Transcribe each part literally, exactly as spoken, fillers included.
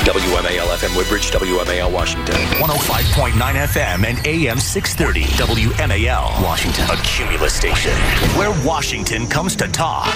W M A L F M Woodbridge, W M A L Washington. one oh five point nine F M and A M six thirty. W M A L Washington. A Cumulus station where Washington comes to talk.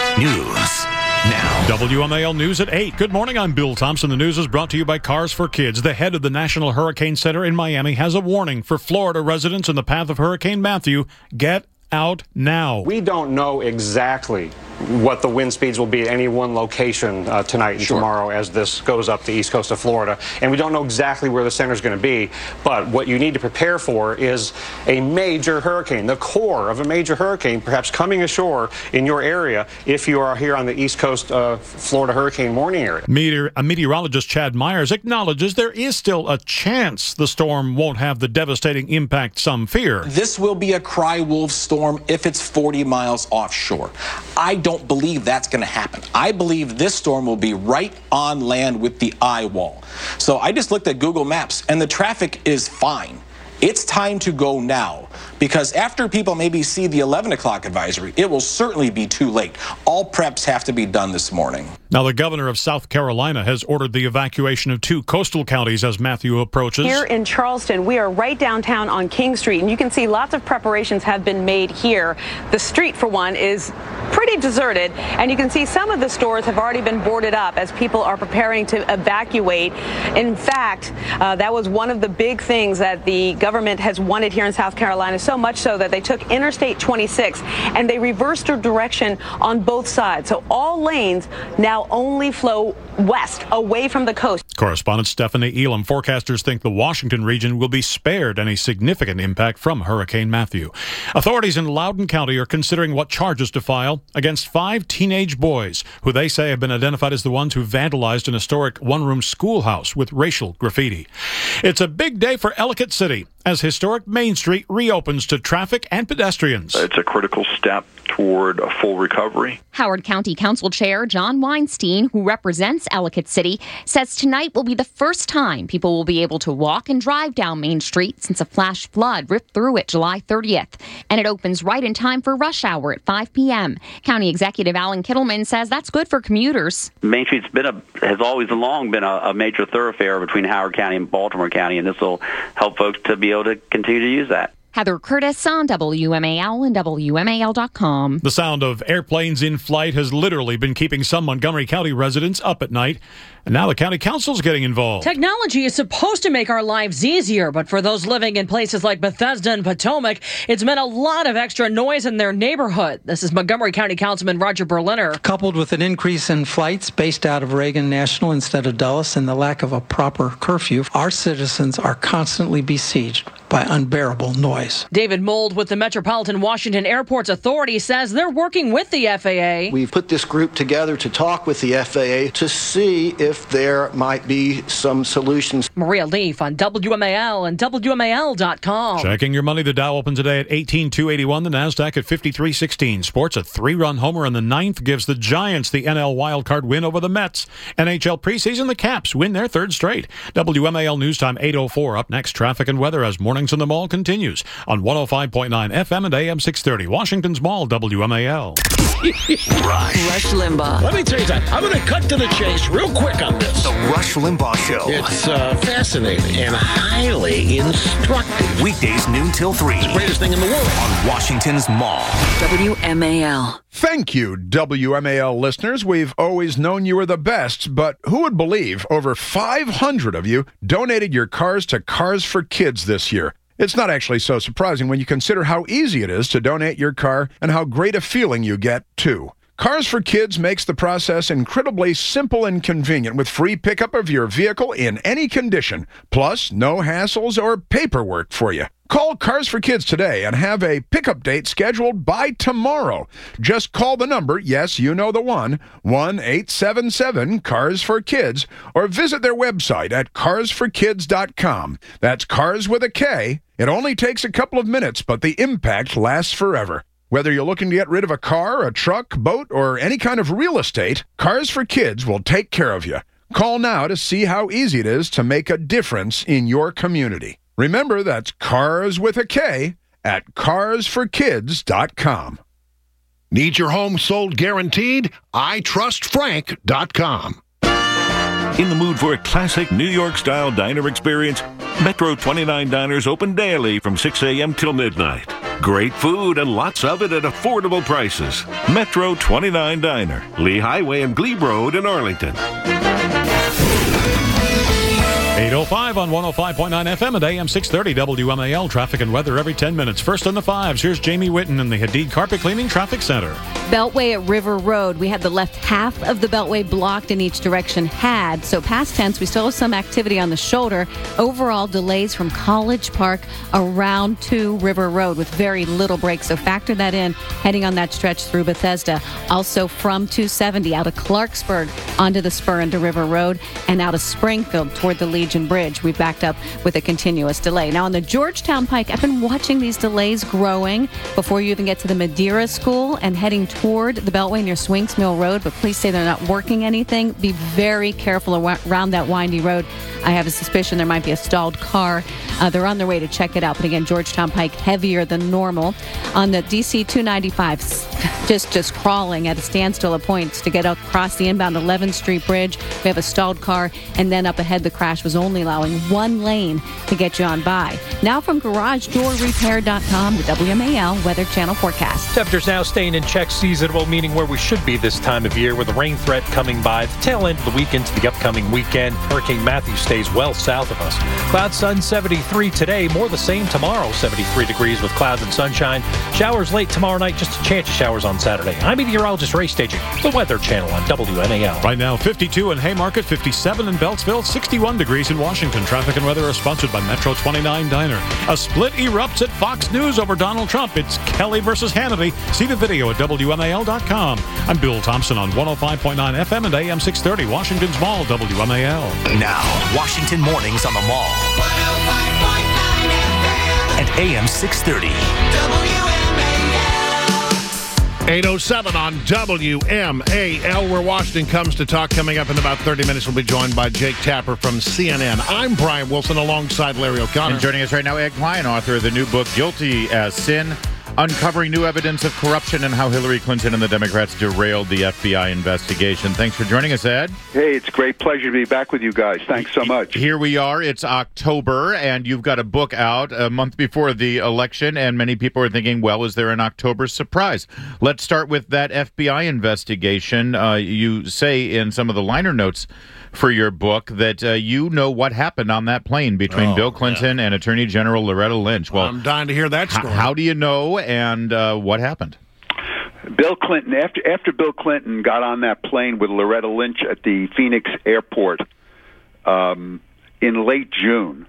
News now. W M A L News at eight. Good morning, I'm Bill Thompson. The news is brought to you by Cars for Kids. The head of the National Hurricane Center in Miami has a warning for Florida residents in the path of Hurricane Matthew. Get out now. We don't know exactly what the wind speeds will be at any one location uh, tonight and sure. tomorrow as this goes up the east coast of Florida. And we don't know exactly where the center is going to be. But what you need to prepare for is a major hurricane, the core of a major hurricane, perhaps coming ashore in your area if you are here on the east coast of Florida hurricane warning area. Meteor- a meteorologist, Chad Myers, acknowledges there is still a chance the storm won't have the devastating impact some fear. This will be a cry wolf storm if it's forty miles offshore. I don't don't believe that's going to happen. I believe this storm will be right on land with the eye wall. So I just looked at Google Maps and the traffic is fine. It's time to go now, because after people maybe see the eleven o'clock advisory, it will certainly be too late. All preps have to be done this morning. Now, the governor of South Carolina has ordered the evacuation of two coastal counties as Matthew approaches. Here in Charleston, we are right downtown on King Street, and you can see lots of preparations have been made here. The street, for one, is pretty deserted, and you can see some of the stores have already been boarded up as people are preparing to evacuate. In fact, uh, that was one of the big things that the government has wanted here in South Carolina, so much so that they took Interstate twenty-six and they reversed their direction on both sides. So all lanes now only flow west, away from the coast. Correspondent Stephanie Elam. Forecasters think the Washington region will be spared any significant impact from Hurricane Matthew. Authorities in Loudoun County are considering what charges to file against five teenage boys who they say have been identified as the ones who vandalized an historic one-room schoolhouse with racial graffiti. It's a big day for Ellicott City as historic Main Street reopens to traffic and pedestrians. It's a critical step toward a full recovery. Howard County Council Chair John Weinstein, who represents Ellicott City, says tonight will be the first time people will be able to walk and drive down Main Street since a flash flood ripped through it July thirtieth. And it opens right in time for rush hour at five p.m. County Executive Alan Kittleman says that's good for commuters. Main Street's been a, has always long been a, a major thoroughfare between Howard County and Baltimore County, and this will help folks to be able to continue to use that. Heather Curtis on W M A L and W M A L dot com. The sound of airplanes in flight has literally been keeping some Montgomery County residents up at night. And now the county council's getting involved. Technology is supposed to make our lives easier, but for those living in places like Bethesda and Potomac, it's meant a lot of extra noise in their neighborhood. This is Montgomery County Councilman Roger Berliner. Coupled with an increase in flights based out of Reagan National instead of Dulles and the lack of a proper curfew, our citizens are constantly besieged by unbearable noise. David Mold with the Metropolitan Washington Airports Authority says they're working with the F A A. We've put this group together to talk with the F A A to see if there might be some solutions. Maria Leaf on W M A L and W M A L dot com. Checking your money, the Dow opened today at eighteen two eighty-one, the NASDAQ at fifty-three sixteen. Sports, a three-run homer in the ninth gives the Giants the N L wildcard win over the Mets. N H L preseason, the Caps win their third straight. W M A L News Time eight oh four. Up next, traffic and weather as Mornings in the Mall continues on one oh five point nine F M and A M six thirty. Washington's Mall, W M A L. Rush Limbaugh. Let me tell you something. I'm going to cut to the chase real quick on this. The Rush Limbaugh Show. It's uh, fascinating and highly instructive. Weekdays noon till three. It's the greatest thing in the world. On Washington's Mall. W M A L. Thank you, W M A L listeners. We've always known you were the best, but who would believe over five hundred of you donated your cars to Cars for Kids this year? It's not actually so surprising when you consider how easy it is to donate your car and how great a feeling you get, too. Cars for Kids makes the process incredibly simple and convenient with free pickup of your vehicle in any condition, plus no hassles or paperwork for you. Call Cars for Kids today and have a pickup date scheduled by tomorrow. Just call the number, yes, you know the one, one eight seven seven cars for kids, or visit their website at cars for kids dot com. That's Cars with a K. It only takes a couple of minutes, but the impact lasts forever. Whether you're looking to get rid of a car, a truck, boat, or any kind of real estate, Cars for Kids will take care of you. Call now to see how easy it is to make a difference in your community. Remember, that's Cars with a K at cars for kids dot com. Need your home sold guaranteed? I trust frank dot com. In the mood for a classic New York-style diner experience? Metro twenty-nine Diners open daily from six a.m. till midnight. Great food and lots of it at affordable prices. Metro twenty-nine Diner, Lee Highway and Glebe Road in Arlington. eight oh five on one oh five point nine F M and A M six thirty W M A L. Traffic and weather every ten minutes. First in the fives, here's Jamie Whitten in the Hadid Carpet Cleaning Traffic Center. Beltway at River Road. We had the left half of the Beltway blocked in each direction had. So past tense, we still have some activity on the shoulder. Overall, delays from College Park around to River Road with very little breaks. So factor that in heading on that stretch through Bethesda. Also from two seventy out of Clarksburg onto the spur into River Road and out of Springfield toward the Legion Bridge. We backed up with a continuous delay. Now on the Georgetown Pike, I've been watching these delays growing before you even get to the Madeira School and heading toward the Beltway near Swinks Mill Road, but please say they're not working anything. Be very careful around that windy road. I have a suspicion there might be a stalled car. Uh, they're on their way to check it out, but again, Georgetown Pike heavier than normal. On the D C two ninety-five, just just crawling at a standstill at points to get across the inbound eleventh Street Bridge. We have a stalled car, and then up ahead the crash was only allowing one lane to get you on by. Now from garage door repair dot com, the W M A L Weather Channel forecast. Temperatures now staying in check, seasonable, meaning where we should be this time of year with a rain threat coming by the tail end of the week into the upcoming weekend. Hurricane Matthew stays well south of us. Cloud sun seventy-three today, more the same tomorrow, seventy-three degrees with clouds and sunshine. Showers late tomorrow night, just a chance of showers on Saturday. I'm meteorologist Ray Staging, the Weather Channel on W M A L. Right now, fifty-two in Haymarket, fifty-seven in Beltsville, sixty-one degrees in Washington. Traffic and weather are sponsored by Metro twenty-nine Diner. A split erupts at Fox News over Donald Trump. It's Kelly versus Hannity. See the video at W M A L dot com. I'm Bill Thompson on one oh five point nine F M and A M six thirty, Washington's Mall, W M A L. Now, Washington Mornings on the Mall. one oh five point nine F M. And A M six thirty. eight oh seven on W M A L, where Washington comes to talk. Coming up in about thirty minutes, we'll be joined by Jake Tapper from C N N. I'm Brian Wilson alongside Larry O'Connor. And joining us right now, Ed Klein, author of the new book, Guilty as Sin, uncovering new evidence of corruption and how Hillary Clinton and the Democrats derailed the F B I investigation. Thanks for joining us, Ed. Hey, it's a great pleasure to be back with you guys. Thanks so much. Here we are. It's October, and you've got a book out a month before the election, and many people are thinking, well, is there an October surprise? Let's start with that F B I investigation. Uh, you say in some of the liner notes for your book that uh, you know what happened on that plane between oh, Bill Clinton yeah. and Attorney General Loretta Lynch. Well, I'm dying to hear that story. H- how do you know, and uh, what happened? Bill Clinton, after after Bill Clinton got on that plane with Loretta Lynch at the Phoenix airport um, in late June,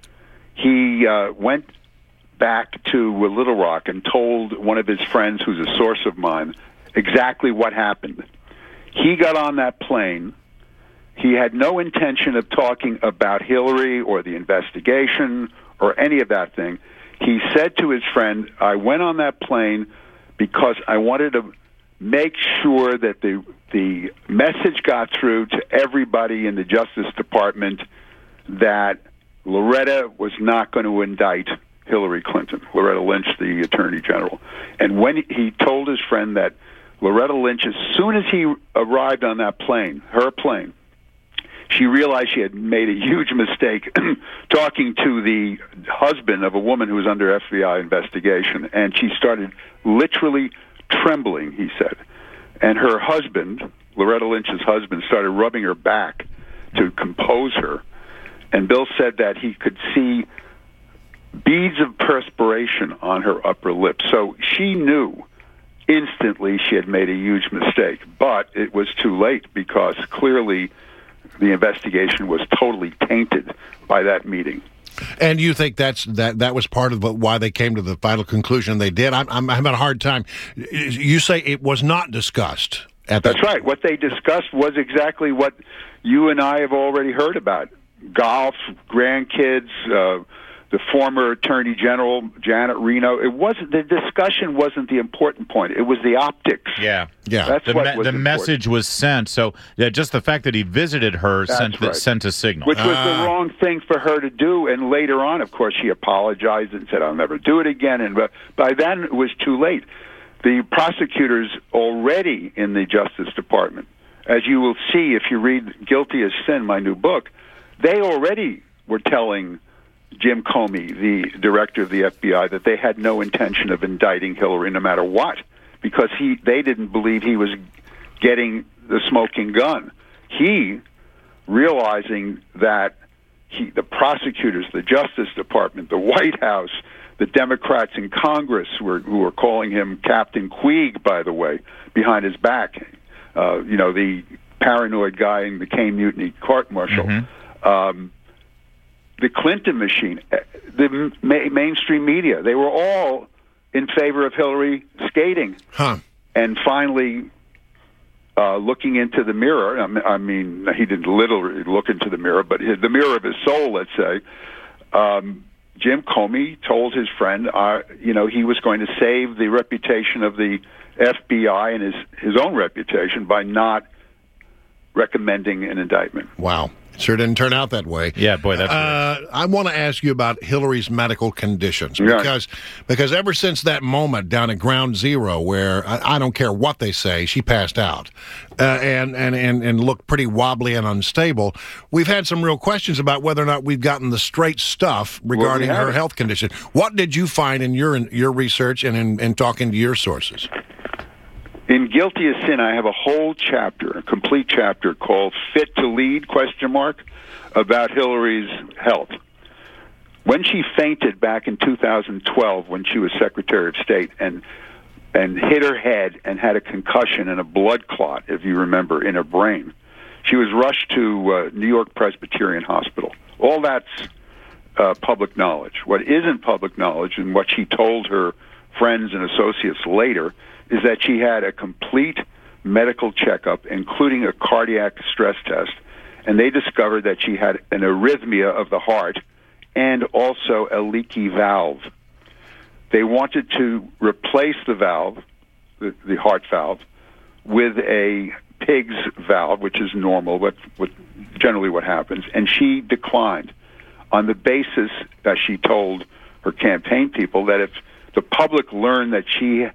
he uh, went back to Little Rock and told one of his friends, who's a source of mine, exactly what happened. He got on that plane. He had no intention of talking about Hillary or the investigation or any of that thing. He said to his friend, I went on that plane because I wanted to make sure that the the message got through to everybody in the Justice Department that Loretta was not going to indict Hillary Clinton, Loretta Lynch, the Attorney General. And when he told his friend that Loretta Lynch, as soon as he arrived on that plane, her plane, she realized she had made a huge mistake talking to the husband of a woman who was under F B I investigation, and she started literally trembling, he said. And her husband, Loretta Lynch's husband, started rubbing her back to compose her. And Bill said that he could see beads of perspiration on her upper lip. So she knew instantly she had made a huge mistake, but it was too late because clearly the investigation was totally tainted by that meeting. And you think that's that that was part of the, why they came to the final conclusion they did? I'm, I'm having a hard time. You say it was not discussed. At That's right. What they discussed was exactly what you and I have already heard about. Golf, grandkids, uh, the former Attorney General, Janet Reno. It wasn't, the discussion wasn't the important point. It was the optics. Yeah. Yeah. That's the what me- was the important. message was sent. So yeah, just the fact that he visited her That's sent, right. sent a signal. Which was Ah. the wrong thing for her to do. And later on, of course, she apologized and said, I'll never do it again. And but by then, it was too late. The prosecutors already in the Justice Department as you will see if you read Guilty as Sin, my new book, they already were telling Jim Comey, the director of the F B I, that they had no intention of indicting Hillary no matter what, because he they didn't believe he was getting the smoking gun. He, realizing that he, the prosecutors, the Justice Department, the White House, the Democrats in Congress were, who were calling him Captain Queeg, by the way, behind his back, uh, you know, the paranoid guy in the McCain Mutiny court-martial. Mm-hmm. Um, the Clinton machine, the ma- mainstream media, they were all in favor of Hillary skating. Huh. And finally, uh, looking into the mirror, I mean, he didn't literally look into the mirror, but his, the mirror of his soul, let's say, um, Jim Comey told his friend, uh, you know, he was going to save the reputation of the F B I and his, his own reputation by not recommending an indictment. Wow. Sure didn't turn out that way. Yeah, boy, that's uh, I want to ask you about Hillary's medical conditions Yeah. because because ever since that moment down at Ground Zero, where I, I don't care what they say, she passed out uh, and, and and and looked pretty wobbly and unstable. We've had some real questions about whether or not we've gotten the straight stuff regarding Well, we her haven't. health condition. What did you find in your in your research and in, in talking to your sources? In Guilty as Sin, I have a whole chapter, a complete chapter called Fit to Lead, question mark, about Hillary's health. When she fainted back in two thousand twelve when she was Secretary of State and and hit her head and had a concussion and a blood clot, if you remember, in her brain, she was rushed to uh, New York Presbyterian Hospital. All that's uh, public knowledge. What isn't public knowledge and what she told her friends and associates later is that she had a complete medical checkup, including a cardiac stress test, and they discovered that she had an arrhythmia of the heart and also a leaky valve. They wanted to replace the valve, the, the heart valve, with a pig's valve, which is normal, but what, generally what happens, and she declined on the basis that she told her campaign people that if the public learned that she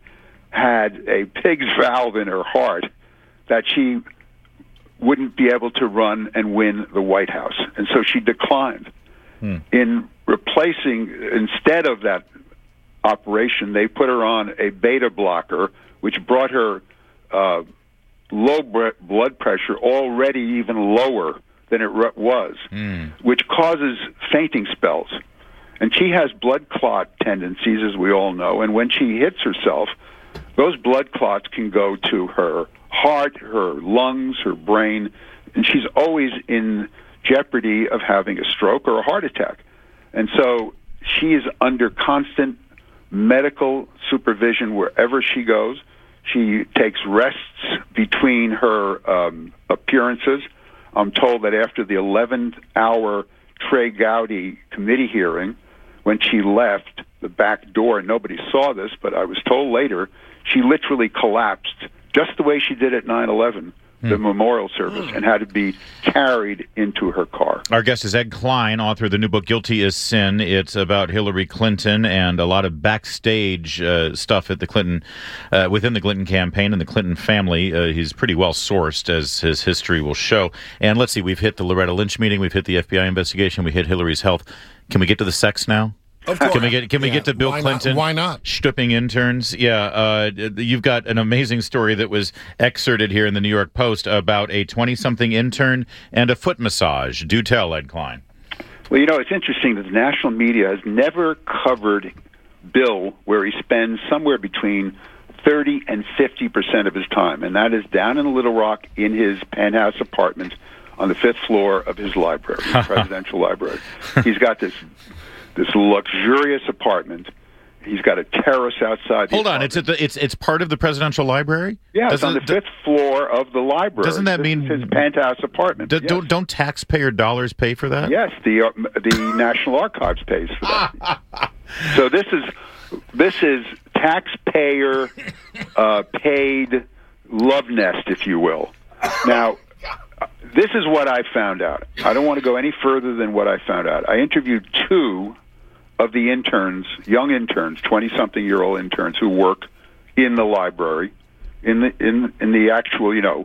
had a pig's valve in her heart, that she wouldn't be able to run and win the White House. And so she declined. Hmm. In replacing, instead of that operation, they put her on a beta blocker, which brought her uh, low blood pressure already even lower than it re- was, hmm. which causes fainting spells. And she has blood clot tendencies, as we all know, and when she hits herself, those blood clots can go to her heart, her lungs, her brain, and she's always in jeopardy of having a stroke or a heart attack. And so she is under constant medical supervision wherever she goes. She takes rests between her um, appearances. I'm told that after the eleventh hour Trey Gowdy committee hearing, when she left the back door, and nobody saw this, but I was told later, she literally collapsed, just the way she did at nine eleven, hmm. the memorial service, and had to be carried into her car. Our guest is Ed Klein, author of the new book, Guilty as Sin. It's about Hillary Clinton and a lot of backstage uh, stuff at the Clinton, uh, within the Clinton campaign and the Clinton family. Uh, he's pretty well sourced, as his history will show. And let's see, we've hit the Loretta Lynch meeting, we've hit the F B I investigation, we hit Hillary's health. Can we get to the sex now? Of course. Can we get Can we yeah. get to Bill Why Clinton? Not? Why not? Stripping interns. Yeah, uh, you've got an amazing story that was excerpted here in the New York Post about a twenty-something intern and a foot massage. Do tell, Ed Klein. Well, you know, it's interesting that the national media has never covered Bill, where he spends somewhere between thirty and fifty percent of his time, and that is down in Little Rock in his penthouse apartment on the fifth floor of his library, his presidential library. He's got this this luxurious apartment. He's got a terrace outside. The Hold on, apartment. it's at the, it's it's part of the presidential library. Yeah, it's doesn't, on the fifth floor of the library. Doesn't that this mean is his penthouse apartment? Do, yes. Don't don't taxpayer dollars pay for that? Yes, the uh, the National Archives pays for that. So this is this is taxpayer uh, paid love nest, if you will. Now, this is what I found out. I don't want to go any further than what I found out. I interviewed two of the interns, young interns, twenty-something-year-old interns who work in the library, in the in in the actual, you know,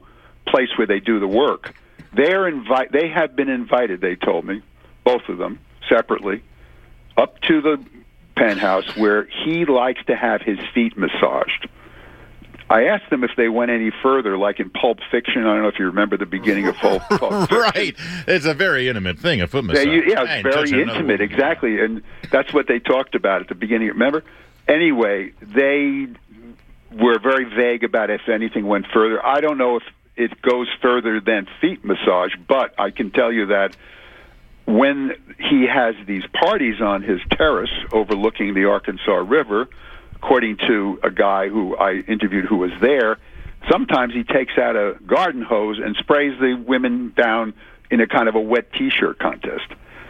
place where they do the work. They're invite. They have been invited. They told me, both of them separately, up to the penthouse where he likes to have his feet massaged. I asked them if they went any further, like in Pulp Fiction. I don't know if you remember the beginning of Pulp, Pulp Fiction. Right. It's a very intimate thing, a foot massage. They, yeah, it's very intimate, exactly. And that's what they talked about at the beginning. Remember? Anyway, they were very vague about if anything went further. I don't know if it goes further than feet massage, but I can tell you that when he has these parties on his terrace overlooking the Arkansas River, according to a guy who I interviewed who was there, sometimes he takes out a garden hose and sprays the women down in a kind of a wet T-shirt contest.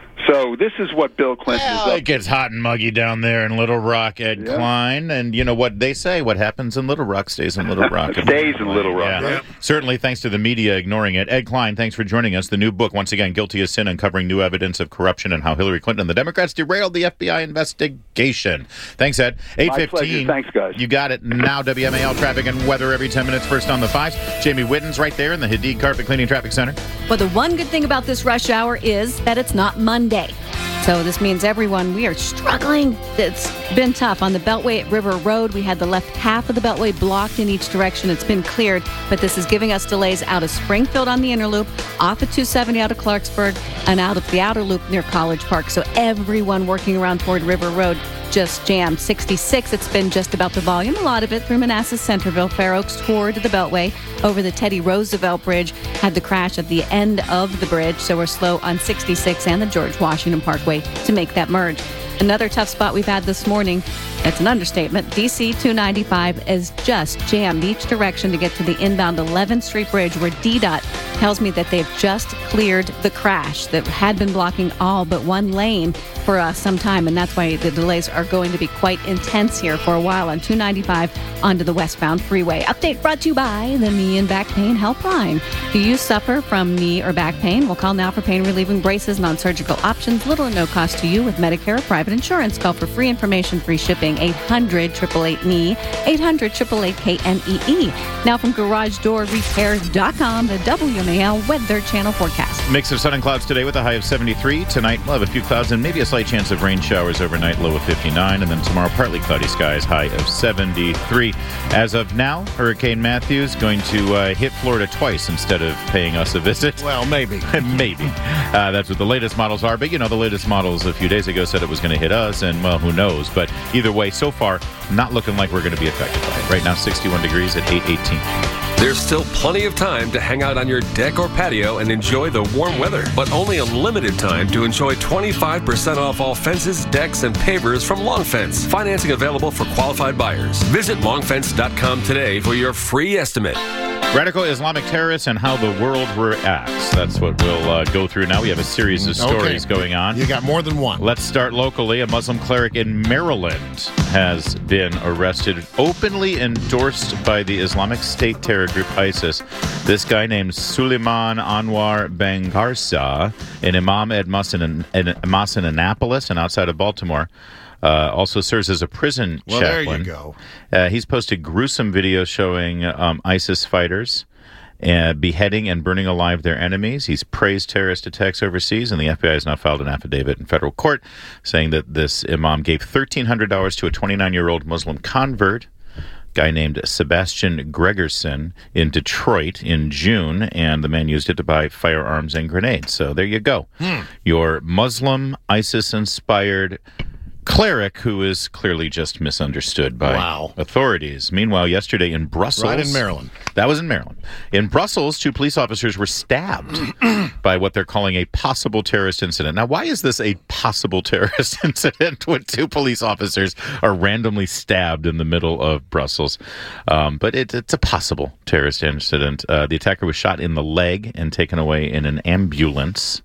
So this is what Bill Clinton well, is up it gets hot and muggy down there in Little Rock, Ed yeah. Klein. And you know what they say, what happens in Little Rock stays in Little Rock. stays in Little Rock. Yeah. Right? Certainly thanks to the media ignoring it. Ed Klein, thanks for joining us. The new book, once again, Guilty as Sin, Uncovering New Evidence of Corruption and How Hillary Clinton and the Democrats Derailed the F B I Investigation. Thanks, Ed. eight fifteen. Thanks, guys. You got it. Now W M A L traffic and weather every ten minutes. First on the fives. Jamie Witten's right there in the Hadid Carpet Cleaning Traffic Center. Well, the one good thing about this rush hour is that it's not Monday. So this means everyone, we are struggling. It's been tough. On the Beltway at River Road, we had the left half of the Beltway blocked in each direction. It's been cleared, but this is giving us delays out of Springfield on the inner loop, off of two seventy out of Clarksburg, and out of the outer loop near College Park. So everyone working around toward River Road just jammed. sixty-six, it's been just about the volume. A lot of it through Manassas, Centerville, Fair Oaks toward the Beltway. Over the Teddy Roosevelt Bridge, had the crash at the end of the bridge, so we're slow on sixty-six and the George Washington Parkway to make that merge. Another tough spot we've had this morning, it's an understatement, D C two ninety-five is just jammed each direction to get to the inbound eleventh Street Bridge, where D DOT tells me that they've just cleared the crash that had been blocking all but one lane for uh, some time, and that's why the delays are going to be quite intense here for a while on two ninety-five onto the westbound freeway. Update brought to you by the Knee and Back Pain Helpline. Do you suffer from knee or back pain? Well, call now for pain-relieving braces, non-surgical options, little or no cost to you with Medicare or private insurance. Call for free information, free shipping, eight hundred, eight eight eight, K N E E, eight hundred, eight eight eight, K N E E. Now from garage door repair dot com, the W M A L Weather Channel forecast. Mix of sun and clouds today with a high of seventy-three. Tonight, we'll have a few clouds and maybe a slight chance of rain showers overnight, low of fifty-nine. And then tomorrow, partly cloudy skies, high of seventy-three. As of now, Hurricane Matthew is going to uh, hit Florida twice instead of paying us a visit. Well, maybe. maybe. Uh, that's what the latest models are. But, you know, the latest models a few days ago said it was going to hit us, and, well, who knows. But either way, so far, not looking like we're going to be affected by it. Right now, sixty-one degrees at eight eighteen. There's still plenty of time to hang out on your deck or patio and enjoy the warm weather, but only a limited time to enjoy twenty-five percent off all fences, decks, and pavers from Long Fence. Financing available for qualified buyers. Visit long fence dot com today for your free estimate. Radical Islamic terrorists and how the world reacts. That's what we'll uh, go through now. We have a series of stories okay. going on. You got more than one. Let's start locally. A Muslim cleric in Maryland has been arrested, openly endorsed by the Islamic State terror group ISIS. This guy named Suleiman Anwar Bangarsa, an imam at mosque in, in, mosque in Annapolis and outside of Baltimore. Uh, also serves as a prison well, chaplain. There you go. Uh, he's posted gruesome videos showing um, ISIS fighters uh, beheading and burning alive their enemies. He's praised terrorist attacks overseas, and the F B I has now filed an affidavit in federal court saying that this imam gave thirteen hundred dollars to a twenty-nine-year-old Muslim convert, guy named Sebastian Gregerson, in Detroit in June, and the man used it to buy firearms and grenades. So there you go. Hmm. Your Muslim ISIS-inspired cleric who is clearly just misunderstood by wow. authorities. Meanwhile, yesterday in Brussels... Right in Maryland. That was in Maryland. In Brussels, two police officers were stabbed by what they're calling a possible terrorist incident. Now, why is this a possible terrorist incident when two police officers are randomly stabbed in the middle of Brussels? Um, but it, it's a possible terrorist incident. Uh, the attacker was shot in the leg and taken away in an ambulance.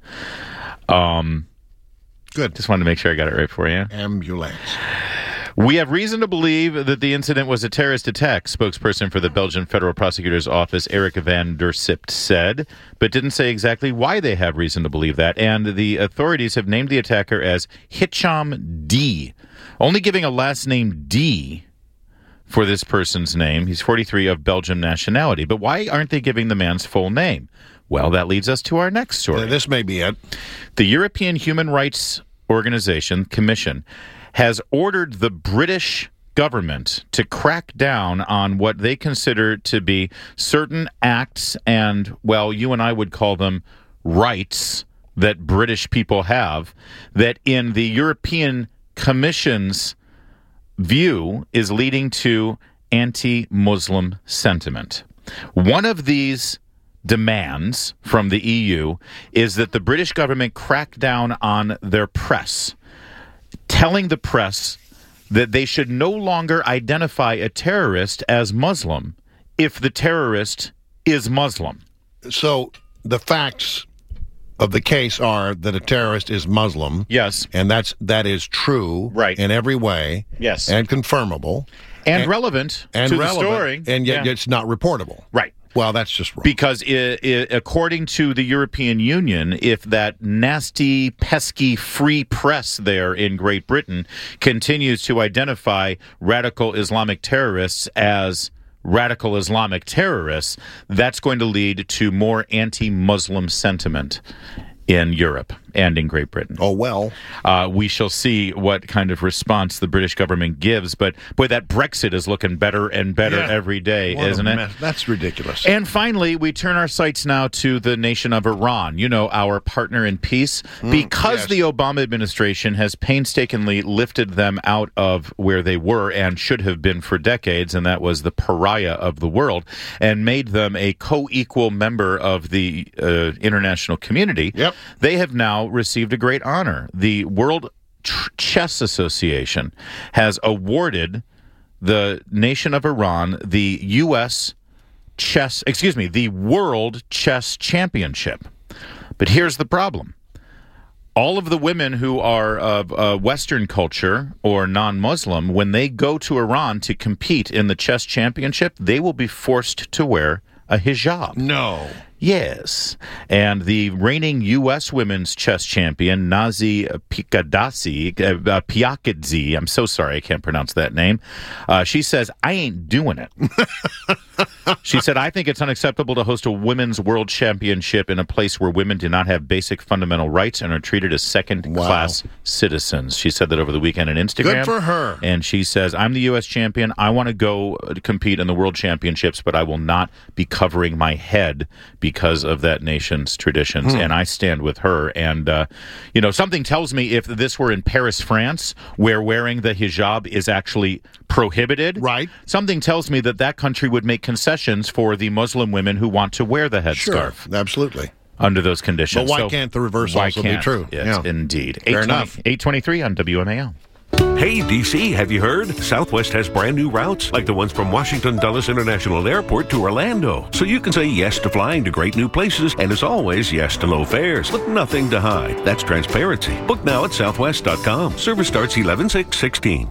Um... Good. Just wanted to make sure I got it right for you. Ambulance. We have reason to believe that the incident was a terrorist attack, spokesperson for the Belgian Federal Prosecutor's Office, Eric van der Sipt, said, but didn't say exactly why they have reason to believe that. And the authorities have named the attacker as Hicham D, only giving a last name D for this person's name. He's forty-three, of Belgian nationality. But why aren't they giving the man's full name? Well, that leads us to our next story. This may be it. The European Human Rights Organization, Commission, has ordered the British government to crack down on what they consider to be certain acts and, well, you and I would call them rights that British people have, that in the European Commission's view is leading to anti-Muslim sentiment. One of these demands from the E U is that the British government crack down on their press, telling the press that they should no longer identify a terrorist as Muslim if the terrorist is Muslim. So the facts of the case are that a terrorist is Muslim. Yes. And that's that is true right. in every way. Yes. And confirmable. And, and relevant and to relevant, the story. And yet yeah. it's not reportable. Right. Well, that's just wrong. Because it, it, according to the European Union, if that nasty, pesky free press there in Great Britain continues to identify radical Islamic terrorists as radical Islamic terrorists, that's going to lead to more anti-Muslim sentiment in Europe and in Great Britain. Oh, well. Uh, we shall see what kind of response the British government gives. But, boy, that Brexit is looking better and better yeah. every day, What isn't it? Mess. That's ridiculous. And finally, we turn our sights now to the nation of Iran, you know, our partner in peace. Mm, because yes. the Obama administration has painstakingly lifted them out of where they were and should have been for decades, and that was the pariah of the world, and made them a co-equal member of the uh, international community, yep. they have now received a great honor. The World Chess Association has awarded the nation of Iran the U S chess, excuse me, the World Chess Championship. But here's the problem. All of the women who are of uh, Western culture or non-Muslim, when they go to Iran to compete in the chess championship, they will be forced to wear a hijab. No. Yes. And the reigning U S women's chess champion, Nazi Piakadze, uh, Piakadze, I'm so sorry I can't pronounce that name, uh, she says, I ain't doing it. She said, I think it's unacceptable to host a women's world championship in a place where women do not have basic fundamental rights and are treated as second-class wow. citizens. She said that over the weekend on Instagram. Good for her. And she says, I'm the U S champion. I want to go compete in the world championships, but I will not be covering my head because of that nation's traditions. Hmm. And I stand with her. And, uh, you know, something tells me if this were in Paris, France, where wearing the hijab is actually prohibited, right? Something tells me that that country would make concessions for the Muslim women who want to wear the headscarf. Sure, absolutely. Under those conditions. But why so, can't the reverse why also can't? be true? Yes, yeah. indeed. Fair enough. eight twenty-three on W M A L. Hey, D C, have you heard? Southwest has brand new routes, like the ones from Washington Dulles International Airport to Orlando. So you can say yes to flying to great new places, and as always, yes to low fares, with nothing to hide. That's transparency. Book now at southwest dot com. Service starts eleven six sixteen.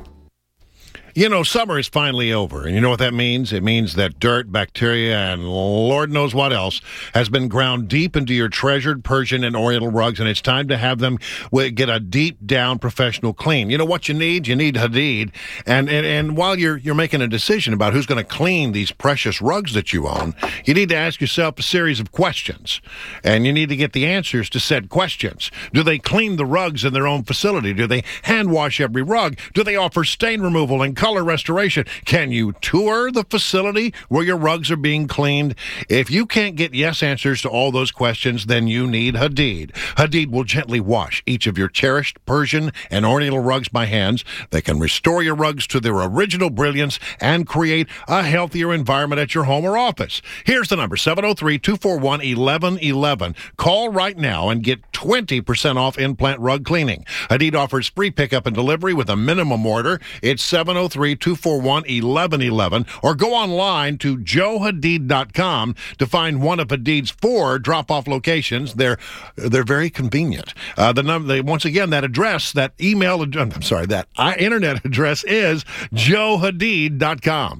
You know, summer is finally over, and you know what that means? It means that dirt, bacteria, and Lord knows what else has been ground deep into your treasured Persian and Oriental rugs, and it's time to have them get a deep-down professional clean. You know what you need? You need Hadid, and and, and while you're you're making a decision about who's going to clean these precious rugs that you own, you need to ask yourself a series of questions, and you need to get the answers to said questions. Do they clean the rugs in their own facility? Do they hand wash every rug? Do they offer stain removal and color restoration? Can you tour the facility where your rugs are being cleaned? If you can't get yes answers to all those questions, then you need Hadid. Hadid will gently wash each of your cherished Persian and Oriental rugs by hands. They can restore your rugs to their original brilliance and create a healthier environment at your home or office. Here's the number, seven oh three, two four one, one one one one. Call right now and get twenty percent off in-plant rug cleaning. Hadid offers free pickup and delivery with a minimum order. It's seven oh three, two four one, one one one one, or go online to joe hadid dot com to find one of Hadid's four drop-off locations. They're they're very convenient. Uh, the number, they, once again, that address, that email, I'm sorry, that uh, internet address is joe hadid dot com.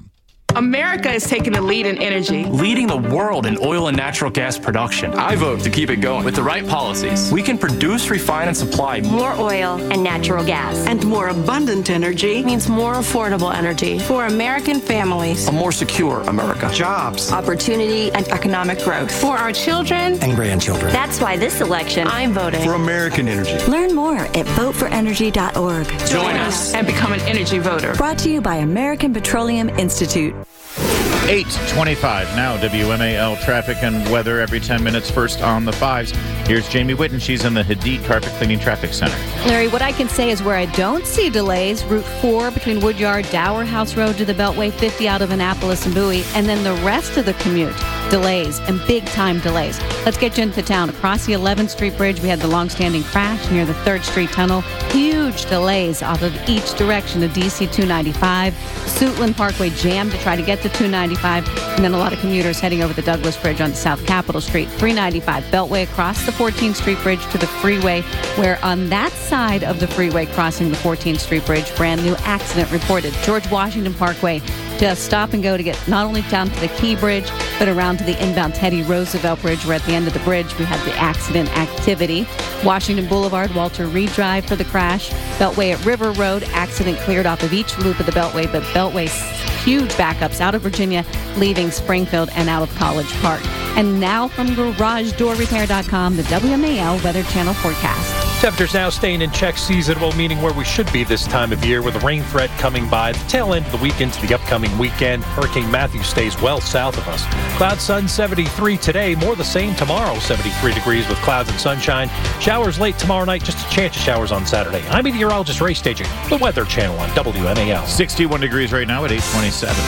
America is taking the lead in energy. Leading the world in oil and natural gas production. I vote to keep it going. With the right policies, we can produce, refine, and supply more oil and natural gas. And more abundant energy means more affordable energy for American families. A more secure America. Jobs, opportunity, and economic growth for our children and grandchildren. That's why this election, I'm voting for American energy. Learn more at vote for energy dot org. Join us and become an energy voter. Brought to you by American Petroleum Institute. eight twenty-five now, W M A L traffic and weather every ten minutes. First on the fives. Here's Jamie Whitten. She's in the Hadid Carpet Cleaning Traffic Center. Larry, what I can say is where I don't see delays, Route four between Woodyard, Dower House Road to the Beltway, fifty out of Annapolis and Bowie, and then the rest of the commute, delays and big-time delays. Let's get you into town. Across the eleventh Street Bridge, we had the long-standing crash near the third Street Tunnel. Huge delays off of each direction of D C two ninety-five. Suitland Parkway jammed to try to get to two ninety-five, and then a lot of commuters heading over the Douglas Bridge on South Capitol Street. three ninety-five Beltway across the fourteenth Street Bridge to the freeway, where on that side of the freeway crossing the fourteenth Street Bridge, brand new accident reported. George Washington Parkway, just stop and go to get not only down to the Key Bridge, but around to the inbound Teddy Roosevelt Bridge, where at the end of the bridge we had the accident activity. Washington Boulevard, Walter Reed Drive for the crash. Beltway at River Road, accident cleared off of each loop of the Beltway, but Beltway huge backups out of Virginia, leaving Springfield and out of College Park. And now from garage door repair dot com, the W M A L Weather Channel forecast. Temperatures now staying in check seasonable, meaning where we should be this time of year with a rain threat coming by the tail end of the weekend to the upcoming weekend. Hurricane Matthew stays well south of us. Cloud sun seventy-three today, more the same tomorrow, seventy-three degrees with clouds and sunshine. Showers late tomorrow night, just a chance of showers on Saturday. I'm meteorologist Ray Staging, the Weather Channel on W M A L. sixty-one degrees right now at eight twenty-seven.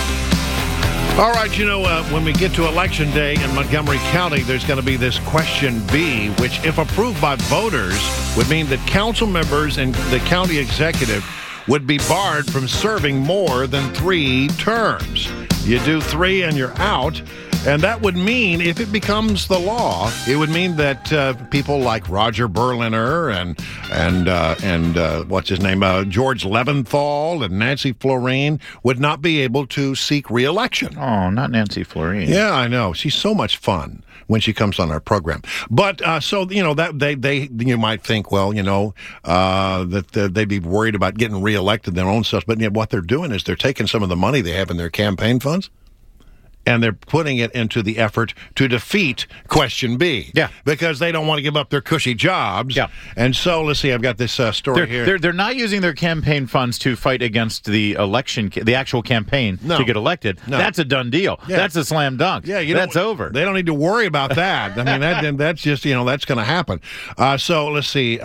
All right, you know, uh, when we get to Election Day in Montgomery County, there's going to be this Question B, which, if approved by voters, would mean that council members and the county executive would be barred from serving more than three terms. You do three and you're out. And that would mean, if it becomes the law, it would mean that uh, people like Roger Berliner and and uh, and uh, what's his name, uh, George Leventhal and Nancy Florine would not be able to seek re-election. Oh, not Nancy Florine. Yeah, I know. She's so much fun when she comes on our program. But uh, so you know that they they you might think, well, you know, uh, that uh, they'd be worried about getting re-elected their own selves. But you know, what they're doing is they're taking some of the money they have in their campaign funds, and they're putting it into the effort to defeat Question B. Yeah. Because they don't want to give up their cushy jobs. Yeah. And so, let's see, I've got this uh, story they're, here. They're, they're not using their campaign funds to fight against the election, the actual campaign No. to get elected. No. That's a done deal. Yeah. That's a slam dunk. Yeah, you That's don't- over. They don't need to worry about that. I mean, that that's just, you know, that's going to happen. Uh, so, let's see.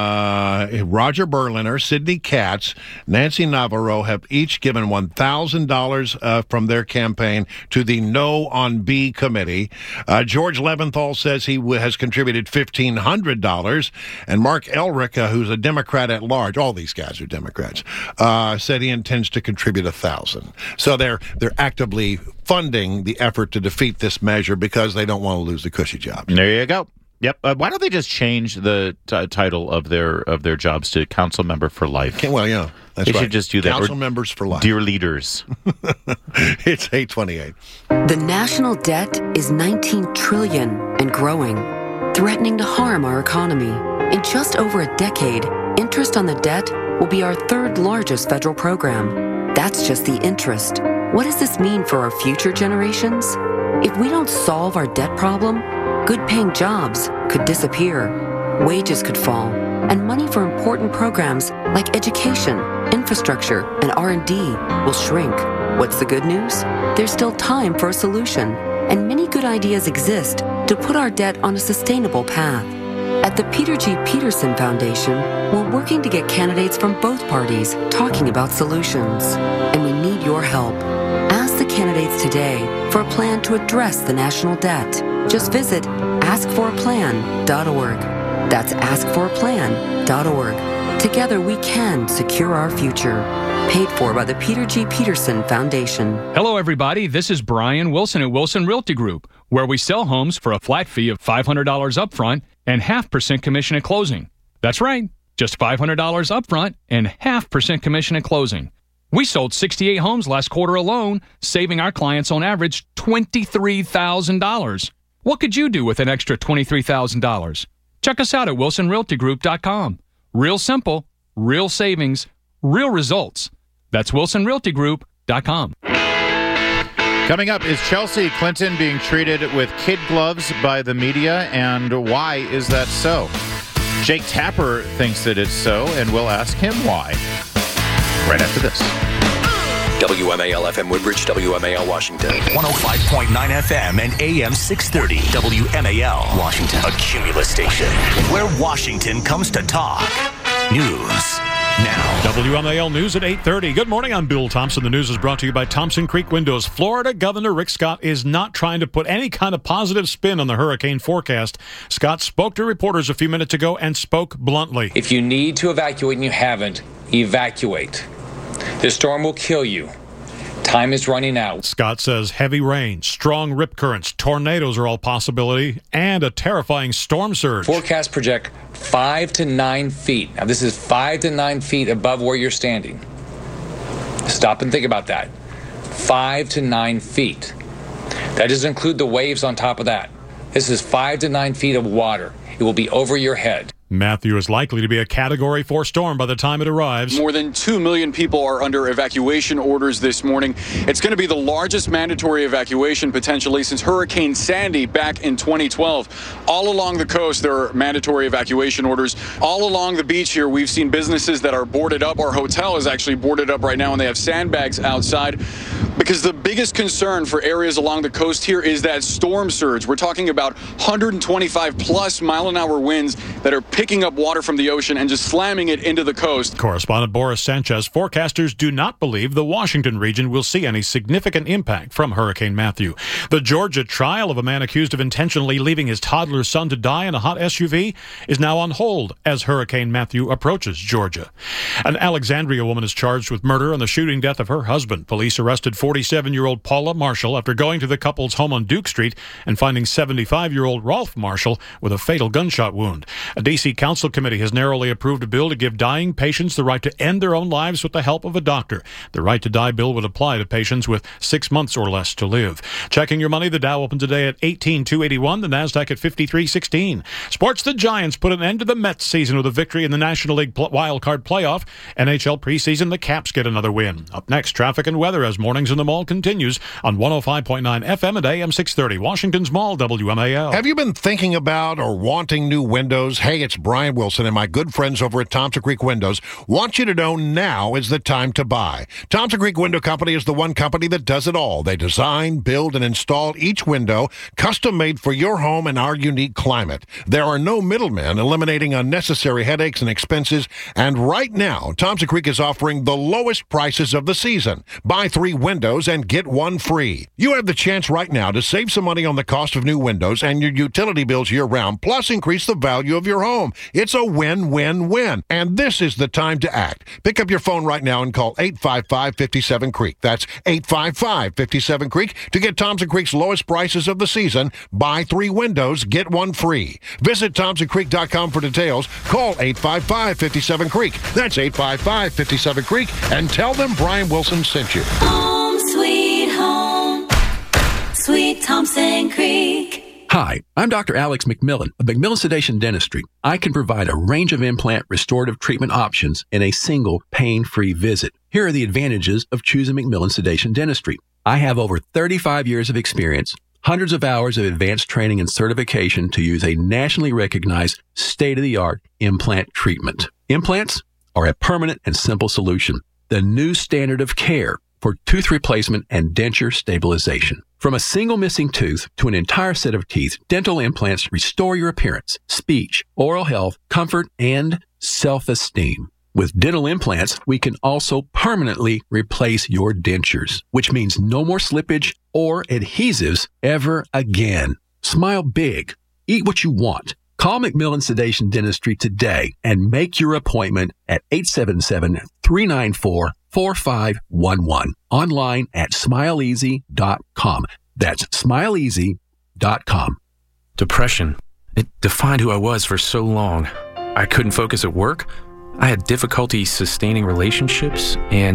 Uh, Roger Berliner, Sidney Katz, Nancy Navarro have each given one thousand dollars uh, from their campaign to the No on B committee. Uh, George Leventhal says he w- has contributed fifteen hundred dollars. And Mark Elrick, uh, who's a Democrat at large, all these guys are Democrats, uh, said he intends to contribute one thousand dollars. So they're, they're actively funding the effort to defeat this measure because they don't want to lose the cushy jobs. There you go. Yep. Uh, why don't they just change the t- title of their of their jobs to council member for life? Okay, well, yeah, that's they right. should just do that. Council Or members for life. Dear leaders. It's eight twenty-eight. The national debt is nineteen trillion dollars and growing, threatening to harm our economy. In just over a decade, interest on the debt will be our third largest federal program. That's just the interest. What does this mean for our future generations? If we don't solve our debt problem, good-paying jobs could disappear, wages could fall, and money for important programs like education, infrastructure, and R and D will shrink. What's the good news? There's still time for a solution, and many good ideas exist to put our debt on a sustainable path. At the Peter G. Peterson Foundation, we're working to get candidates from both parties talking about solutions, and we need your help. Ask the candidates today for a plan to address the national debt. Just visit ask for a plan dot org. That's ask for a plan dot org. Together we can secure our future. Paid for by the Peter G. Peterson Foundation. Hello, everybody. This is Brian Wilson at Wilson Realty Group, where we sell homes for a flat fee of five hundred dollars upfront and half percent commission at closing. That's right. Just five hundred dollars upfront and half percent commission at closing. We sold sixty-eight homes last quarter alone, saving our clients on average twenty-three thousand dollars. What could you do with an extra twenty-three thousand dollars? Check us out at wilson realty group dot com. Real simple, real savings, real results. That's wilson realty group dot com. Coming up, is Chelsea Clinton being treated with kid gloves by the media, and why is that so? Jake Tapper thinks that it's so, and we'll ask him why. Right after this. W M A L F M Woodbridge, W M A L Washington. one oh five point nine F M and A M six thirty. W M A L Washington. A Cumulus station where Washington comes to talk. News now. W M A L News at eight thirty. Good morning, I'm Bill Thompson. The news is brought to you by Thompson Creek Windows. Florida Governor Rick Scott is not trying to put any kind of positive spin on the hurricane forecast. Scott spoke to reporters a few minutes ago and spoke bluntly. If you need to evacuate and you haven't, evacuate. This storm will kill you. Time is running out. Scott says heavy rain, strong rip currents, tornadoes are all possibility, and a terrifying storm surge. Forecasts project five to nine feet. Now, this is five to nine feet above where you're standing. Stop and think about that. Five to nine feet. That doesn't include the waves on top of that. This is five to nine feet of water. It will be over your head. Matthew is likely to be a Category four storm by the time it arrives. More than two million people are under evacuation orders this morning. It's going to be the largest mandatory evacuation potentially since Hurricane Sandy back in twenty twelve. All along the coast, there are mandatory evacuation orders. All along the beach here, we've seen businesses that are boarded up. Our hotel is actually boarded up right now, and they have sandbags outside. Because the biggest concern for areas along the coast here is that storm surge. We're talking about one hundred twenty-five plus mile an hour winds that are picking up water from the ocean and just slamming it into the coast. Correspondent Boris Sanchez, forecasters do not believe the Washington region will see any significant impact from Hurricane Matthew. The Georgia trial of a man accused of intentionally leaving his toddler son to die in a hot S U V is now on hold as Hurricane Matthew approaches Georgia. An Alexandria woman is charged with murder in the shooting death of her husband. Police arrested forty-seven-year-old Paula Marshall after going to the couple's home on Duke Street and finding seventy-five-year-old Rolf Marshall with a fatal gunshot wound. A D C Council Committee has narrowly approved a bill to give dying patients the right to end their own lives with the help of a doctor. The right to die bill would apply to patients with six months or less to live. Checking your money, the Dow opened today at eighteen two eighty-one, the Nasdaq at fifty-three sixteen. Sports, the Giants put an end to the Mets season with a victory in the National League pl- Wild Card Playoff. N H L preseason, the Caps get another win. Up next, traffic and weather as Mornings in the Mall continues on one oh five point nine F M and A M six thirty. Washington's Mall, W M A L. Have you been thinking about or wanting new windows? Hey, it's Brian Wilson and my good friends over at Thompson Creek Windows want you to know now is the time to buy. Thompson Creek Window Company is the one company that does it all. They design, build, and install each window custom-made for your home and our unique climate. There are no middlemen, eliminating unnecessary headaches and expenses. And right now, Thompson Creek is offering the lowest prices of the season. Buy three windows and get one free. You have the chance right now to save some money on the cost of new windows and your utility bills year-round, plus increase the value of your home. It's a win-win-win, and this is the time to act. Pick up your phone right now and call eight five five, five seven, creek. That's eight five five, five seven, creek to get Thompson Creek's lowest prices of the season. Buy three windows, get one free. Visit thompson creek dot com for details. Call eight five five, five seven, creek. That's eight five five, five seven, creek, and tell them Brian Wilson sent you. Home sweet home, sweet Thompson Creek. Hi, I'm Doctor Alex McMillan of McMillan Sedation Dentistry. I can provide a range of implant restorative treatment options in a single pain-free visit. Here are the advantages of choosing McMillan Sedation Dentistry. I have over thirty-five years of experience, hundreds of hours of advanced training and certification to use a nationally recognized state-of-the-art implant treatment. Implants are a permanent and simple solution, the new standard of care for tooth replacement and denture stabilization. From a single missing tooth to an entire set of teeth, dental implants restore your appearance, speech, oral health, comfort, and self-esteem. With dental implants, we can also permanently replace your dentures, which means no more slippage or adhesives ever again. Smile big. Eat what you want. Call McMillan Sedation Dentistry today and make your appointment at eight seven seven, three nine four, four five one one. Online at smile easy dot com. That's smile easy dot com. Depression. It defined who I was for so long. I couldn't focus at work. I had difficulty sustaining relationships, and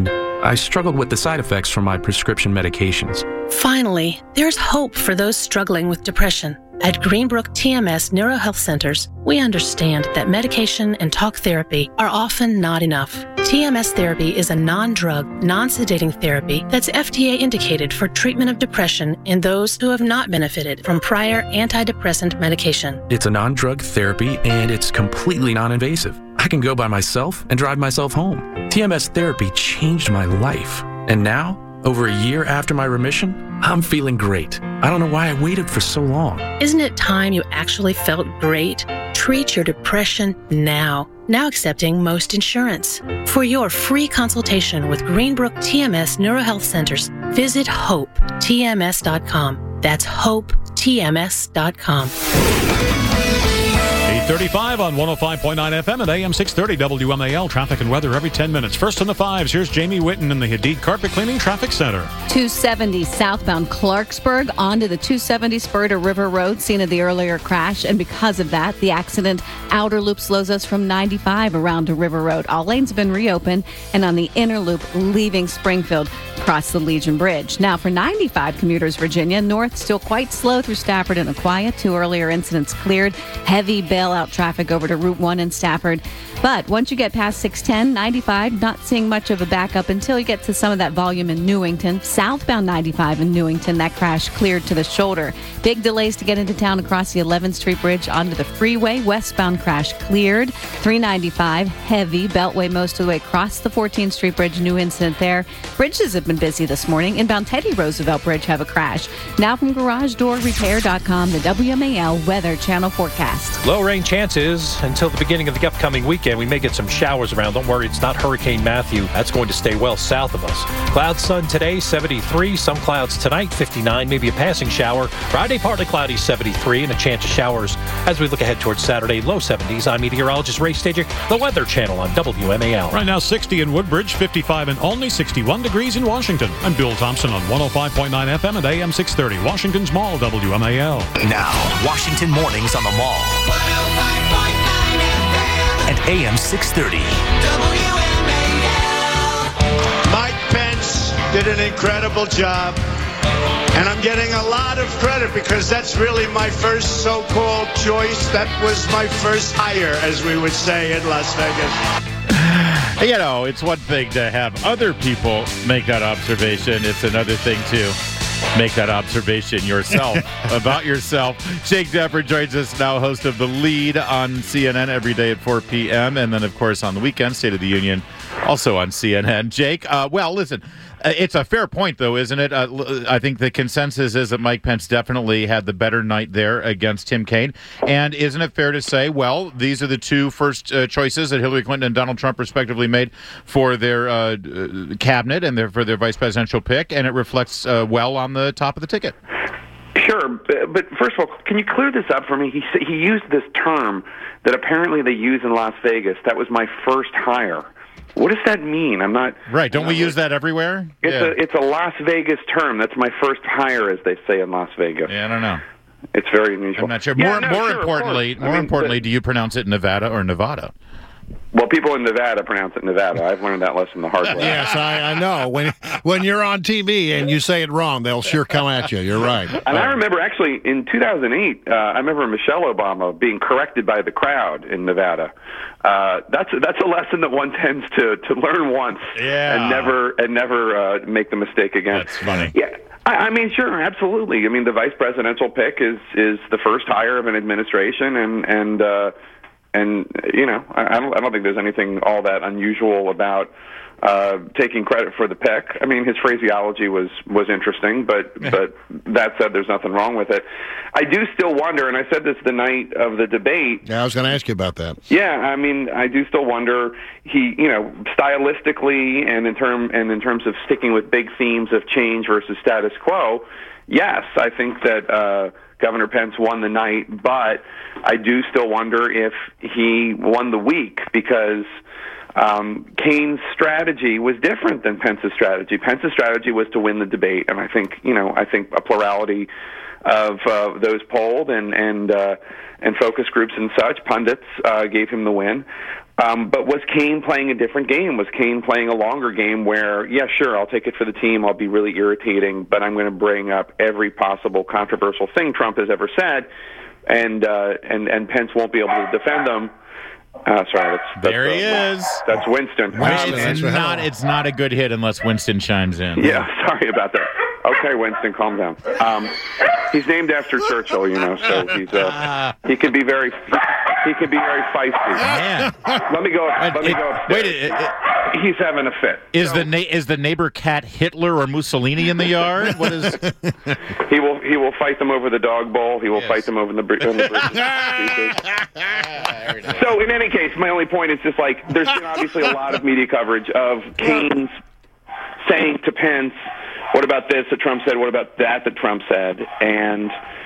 I struggled with the side effects from my prescription medications. Finally, there's hope for those struggling with depression. At Greenbrook T M S Neurohealth Centers, we understand that medication and talk therapy are often not enough. T M S therapy is a non-drug, non-sedating therapy that's F D A indicated for treatment of depression in those who have not benefited from prior antidepressant medication. It's a non-drug therapy and it's completely non-invasive. I can go by myself and drive myself home. T M S therapy changed my life. And now, over a year after my remission, I'm feeling great. I don't know why I waited for so long. Isn't it time you actually felt great? Treat your depression now. Now accepting most insurance. For your free consultation with Greenbrook T M S Neurohealth Centers, visit hope T M S dot com. That's hope T M S dot com. eight thirty-five on one oh five point nine F M and A M six thirty W M A L. Traffic and weather every ten minutes. First on the fives, here's Jamie Witten in the Hadid Carpet Cleaning Traffic Center. two seventy southbound Clarksburg onto the two seventy spur to River Road, scene of the earlier crash. And because of that, the accident outer loop slows us from ninety-five around to River Road. All lanes have been reopened. And on the inner loop, leaving Springfield, across the Legion Bridge. Now for ninety-five commuters, Virginia, north still quite slow through Stafford and Aquia. Two earlier incidents cleared. Heavy bailout traffic over to Route one in Stafford. But once you get past six ten, ninety-five, not seeing much of a backup until you get to some of that volume in Newington. Southbound ninety-five in Newington, that crash cleared to the shoulder. Big delays to get into town across the eleventh Street Bridge onto the freeway. Westbound crash cleared. three ninety-five, heavy. Beltway most of the way across the fourteenth Street Bridge. New incident there. Bridges have been busy this morning. Inbound Teddy Roosevelt Bridge have a crash. Now from garage door repair dot com, the W M A L Weather Channel forecast. Low rain chances until the beginning of the upcoming weekend. We may get some showers around. Don't worry, it's not Hurricane Matthew. That's going to stay well south of us. Cloud sun today, seventy-three. Some clouds tonight, fifty-nine. Maybe a passing shower. Friday, partly cloudy, seventy-three. And a chance of showers as we look ahead towards Saturday, low seventies. I'm meteorologist Ray Stajic, the Weather Channel on W M A L. Right now, sixty in Woodbridge, fifty-five in Olney, sixty-one degrees in Washington. I'm Bill Thompson on one oh five point nine F M and A M six thirty. Washington's Mall, W M A L. Now, Washington Mornings on the Mall. And A M six thirty. Mike Pence did an incredible job. And I'm getting a lot of credit because that's really my first so-called choice. That was my first hire, as we would say in Las Vegas. You know, it's one thing to have other people make that observation. It's another thing to make that observation yourself about yourself. Jake Depper joins us now, host of The Lead on C N N every day at four p.m. And then, of course, on the weekend, State of the Union, also on C N N. Jake, uh, well, listen, it's a fair point, though, isn't it? Uh, I think the consensus is that Mike Pence definitely had the better night there against Tim Kaine. And isn't it fair to say, well, these are the two first uh, choices that Hillary Clinton and Donald Trump respectively made for their uh, cabinet and their, for their vice presidential pick, and it reflects uh, well on the top of the ticket? Sure, but first of all, can you clear this up for me? He he used this term that apparently they use in Las Vegas. That was my first hire. What does that mean? I'm not right. Don't we use that everywhere? It's yeah. a it's a Las Vegas term. That's my first hire, as they say in Las Vegas. Yeah, I don't know. It's very unusual. I'm not sure. Yeah, More no, more sure, importantly, more I mean, importantly, but, do you pronounce it Nevada or Nevada? Well, people in Nevada pronounce it Nevada. I've learned that lesson the hard way. Yes, I, I know. When when you're on T V and you say it wrong, they'll sure come at you. You're right. And I remember actually in two thousand eight, uh, I remember Michelle Obama being corrected by the crowd in Nevada. Uh, that's that's a lesson that one tends to, to learn once yeah. and never and never uh, make the mistake again. That's funny. Yeah. I, I mean, sure, absolutely. I mean, the vice presidential pick is is the first hire of an administration, and and. Uh, And, you know, I don't, I don't think there's anything all that unusual about uh, taking credit for the pick. I mean, his phraseology was, was interesting, but but that said, there's nothing wrong with it. I do still wonder, and I said this the night of the debate. Yeah, I was going to ask you about that. Yeah, I mean, I do still wonder, he, you know, stylistically and in, term, and in terms of sticking with big themes of change versus status quo, yes, I think that uh, Governor Pence won the night, but I do still wonder if he won the week because um, Kaine's strategy was different than Pence's strategy. Pence's strategy was to win the debate, and I think, you know, I think a plurality of uh, those polled and and uh, and focus groups and such pundits uh, gave him the win. Um, but was Kane playing a different game? Was Kane playing a longer game where, yeah, sure, I'll take it for the team, I'll be really irritating, but I'm going to bring up every possible controversial thing Trump has ever said, and uh, and and Pence won't be able to defend them. Uh, sorry, that's, that's there he uh, is. That's Winston. Winston it's not. It's not a good hit unless Winston chimes in. Yeah, sorry about that. Okay, Winston, calm down. Um, he's named after Churchill, you know, so he's uh, he can be very he can be very feisty. Man. Let me go. Let it, me go upstairs. Wait, it, it, he's having a fit. Is so, the na- is the neighbor cat Hitler or Mussolini in the yard? What is? He will he will fight them over the dog bowl. He will yes. fight them over the, in the bridges. So in any case, my only point is just like there's been obviously a lot of media coverage of Kane's saying to Pence, what about this that Trump said? What about that that Trump said? And,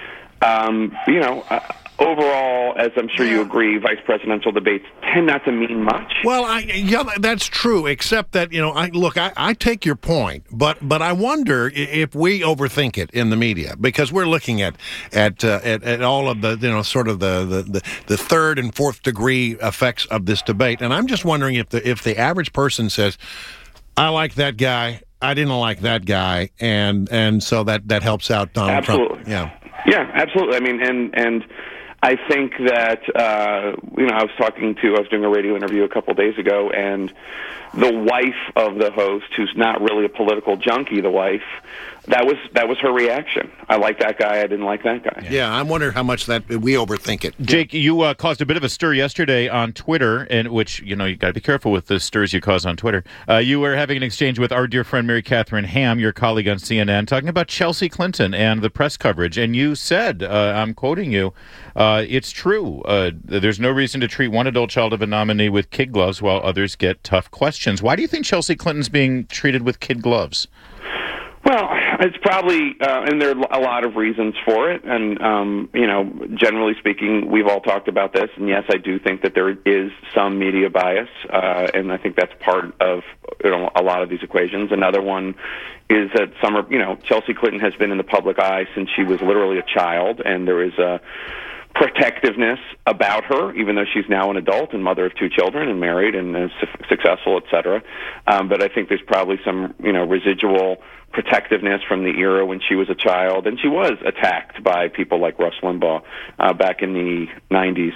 um, you know, uh, overall, as I'm sure you agree, vice presidential debates tend not to mean much. Well, I, yeah, that's true, except that, you know, I look, I, I take your point, but but I wonder if we overthink it in the media, because we're looking at at uh, at, at all of the, you know, sort of the, the, the, the third and fourth degree effects of this debate. And I'm just wondering if the if the average person says, I like that guy, I didn't like that guy, and and so that, that helps out Donald absolutely. Trump. Yeah, yeah, absolutely. I mean, and and I think that uh, you know, I was talking to, I was doing a radio interview a couple days ago, and the wife of the host, who's not really a political junkie, the wife, that was that was her reaction. I like that guy, I didn't like that guy. Yeah, I wonder how much that we overthink it. Jake, you uh, caused a bit of a stir yesterday on Twitter, and which, you know, you got to be careful with the stirs you cause on Twitter. Uh, you were having an exchange with our dear friend Mary Catherine Ham, your colleague on C N N, talking about Chelsea Clinton and the press coverage, and you said, uh, I'm quoting you, uh, it's true. Uh, there's no reason to treat one adult child of a nominee with kid gloves while others get tough questions. Why do you think Chelsea Clinton's being treated with kid gloves? Well, it's probably, uh, and there are a lot of reasons for it. And, um, you know, generally speaking, we've all talked about this. And yes, I do think that there is some media bias. Uh, and I think that's part of, you know, a lot of these equations. Another one is that some are, you know, Chelsea Clinton has been in the public eye since she was literally a child. And there is a protectiveness about her, even though she's now an adult and mother of two children and married and uh, su- successful, et cetera. Um, but I think there's probably some, you know, residual protectiveness from the era when she was a child, and she was attacked by people like Rush Limbaugh uh, back in the nineties.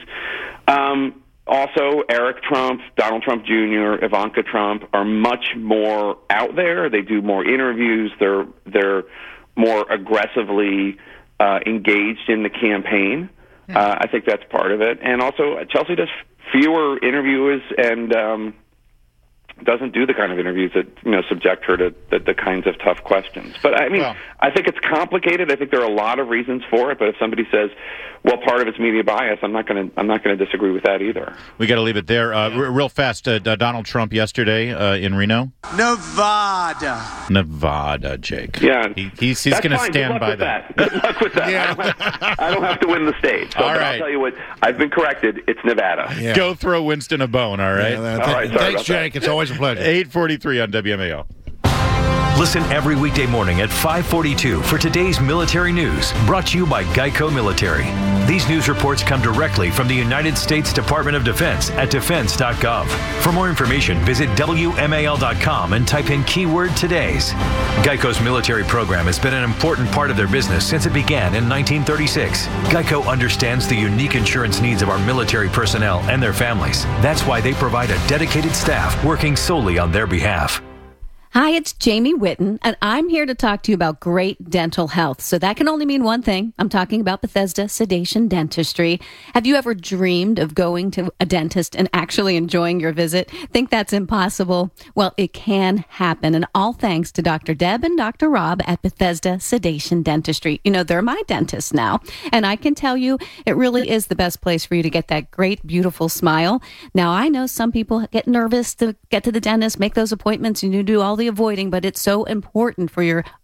Um, also, Eric Trump, Donald Trump Junior, Ivanka Trump are much more out there. They do more interviews. They're they're more aggressively uh, engaged in the campaign. Uh, I think that's part of it. And also, Chelsea does fewer interviews and um, doesn't do the kind of interviews that, you know, subject her to the, the kinds of tough questions. But, I mean, well, I think it's complicated. I think there are a lot of reasons for it. But if somebody says, well, part of it's media bias, I'm not going to I'm not going to disagree with that either. We got to leave it there. Uh, r- real fast, uh, Donald Trump yesterday uh, in Reno? Nevada. Nevada, Jake. Yeah. He, he's he's going to stand by that. that. Good luck with that. Yeah. I, don't have, I don't have to win the state. So, all right. I'll tell you what, I've been corrected. It's Nevada. Yeah. Go throw Winston a bone, all right? Yeah, all right, sorry thanks, Jake. That. It's always a pleasure. eight forty-three on W M A L. Listen every weekday morning at five forty-two for today's military news, brought to you by Geico Military. These news reports come directly from the United States Department of Defense at defense dot gov. For more information, visit W M A L dot com and type in keyword today's. Geico's military program has been an important part of their business since it began in nineteen thirty-six. Geico understands the unique insurance needs of our military personnel and their families. That's why they provide a dedicated staff working solely on their behalf. Hi, it's Jamie Whitten, and I'm here to talk to you about great dental health. So that can only mean one thing. I'm talking about Bethesda Sedation Dentistry. Have you ever dreamed of going to a dentist and actually enjoying your visit? Think that's impossible? Well, it can happen, and all thanks to Doctor Deb and Doctor Rob at Bethesda Sedation Dentistry. You know, they're my dentists now, and I can tell you it really is the best place for you to get that great, beautiful smile. Now, I know some people get nervous to get to the dentist, make those appointments, and you do all the avoiding, but it's so important for your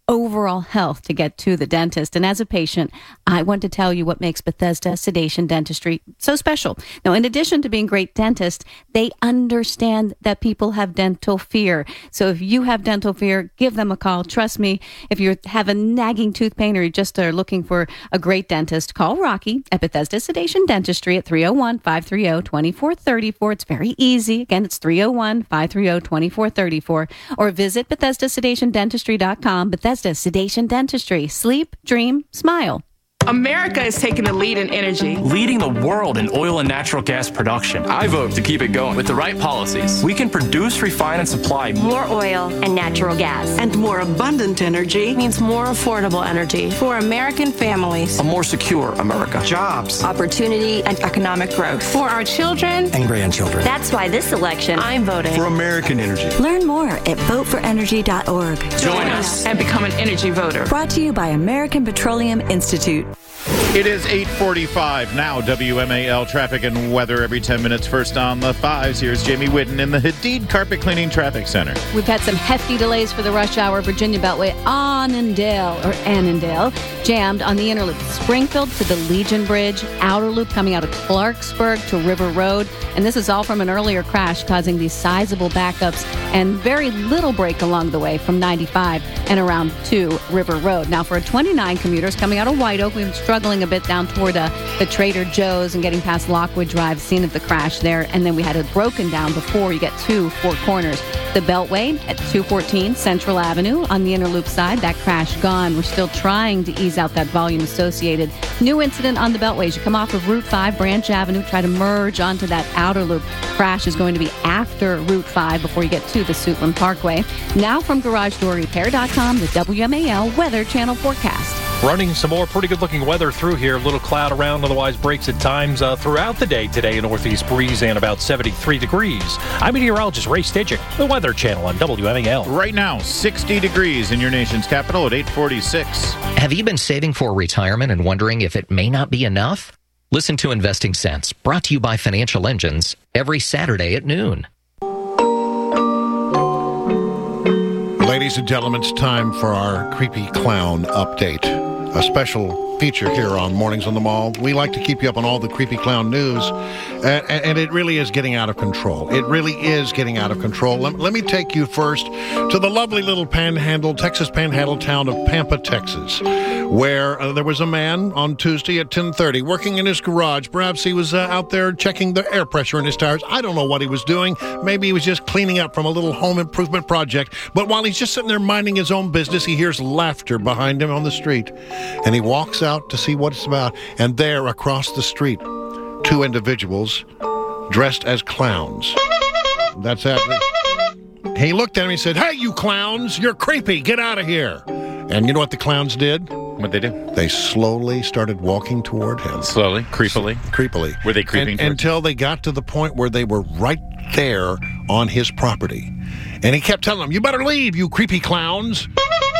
overall health to get to the dentist. And as a patient, I want to tell you what makes Bethesda Sedation Dentistry so special. Now, in addition to being great dentists, they understand that people have dental fear. So if you have dental fear, give them a call. Trust me, if you have a nagging tooth pain or you just are looking for a great dentist, call Rocky at Bethesda Sedation Dentistry at three oh one, five three oh, two four three four. It's very easy. Again, it's three oh one, five three oh, two four three four. Or visit Bethesda Sedation Dentistry dot com. Bethesda Sedation Dentistry. Sleep, dream, smile. America is taking the lead in energy. Leading the world in oil and natural gas production. I vote to keep it going. With the right policies, we can produce, refine, and supply more oil and natural gas. And more abundant energy means more affordable energy for American families. A more secure America. Jobs. Opportunity and economic growth. For our children and grandchildren. That's why this election, I'm voting for American energy. Learn more at vote for energy dot org. Join us and become an energy voter. Brought to you by American Petroleum Institute. It is eight forty-five now. W M A L traffic and weather every ten minutes. First on the fives. Here's Jamie Whitten in the Hadid Carpet Cleaning Traffic Center. We've had some hefty delays for the rush hour. Virginia Beltway, Annandale, or Annandale, jammed on the inner loop. Springfield to the Legion Bridge, outer loop coming out of Clarksburg to River Road. And this is all from an earlier crash causing these sizable backups and very little break along the way from ninety-five and around to River Road. Now, for a twenty-nine commuters coming out of White Oak, we've been struggling a bit down toward uh, the Trader Joe's and getting past Lockwood Drive, scene of the crash there. And then we had it broken down before you get to Four Corners. The Beltway at two fourteen Central Avenue on the inner loop side, that crash gone. We're still trying to ease out that volume associated. New incident on the Beltway. As you come off of Route five, Branch Avenue, try to merge onto that outer loop. Crash is going to be after Route five before you get to the Suitland Parkway. Now from Garage Door Repair dot com, the W M A L Weather Channel forecast. Running some more pretty good-looking weather through here. A little cloud around, otherwise breaks at times uh, throughout the day today. A northeast breeze and about seventy-three degrees. I'm meteorologist Ray Stidgick, the Weather Channel on W M A L. Right now, sixty degrees in your nation's capital at eight forty-six. Have you been saving for retirement and wondering if it may not be enough? Listen to Investing Sense, brought to you by Financial Engines, every Saturday at noon. Ladies and gentlemen, it's time for our Creepy Clown Update, a special feature here on Mornings on the Mall. We like to keep you up on all the Creepy Clown news, and, and it really is getting out of control. It really is getting out of control. Let, let me take you first to the lovely little panhandle, Texas panhandle town of Pampa, Texas, where uh, there was a man on Tuesday at ten thirty working in his garage. Perhaps he was uh, out there checking the air pressure in his tires. I don't know what he was doing. Maybe he was just cleaning up from a little home improvement project. But while he's just sitting there minding his own business, he hears laughter behind him on the street. And he walks out to see what it's about. And there, across the street, two individuals dressed as clowns. That's happening. He looked at him and he said, "Hey, you clowns, you're creepy. Get out of here." And you know what the clowns did? What'd they do? They slowly started walking toward him. Slowly? Creepily? Creepily. Were they creeping and, until they got to the point where they were right there on his property. And he kept telling them, "You better leave, you creepy clowns."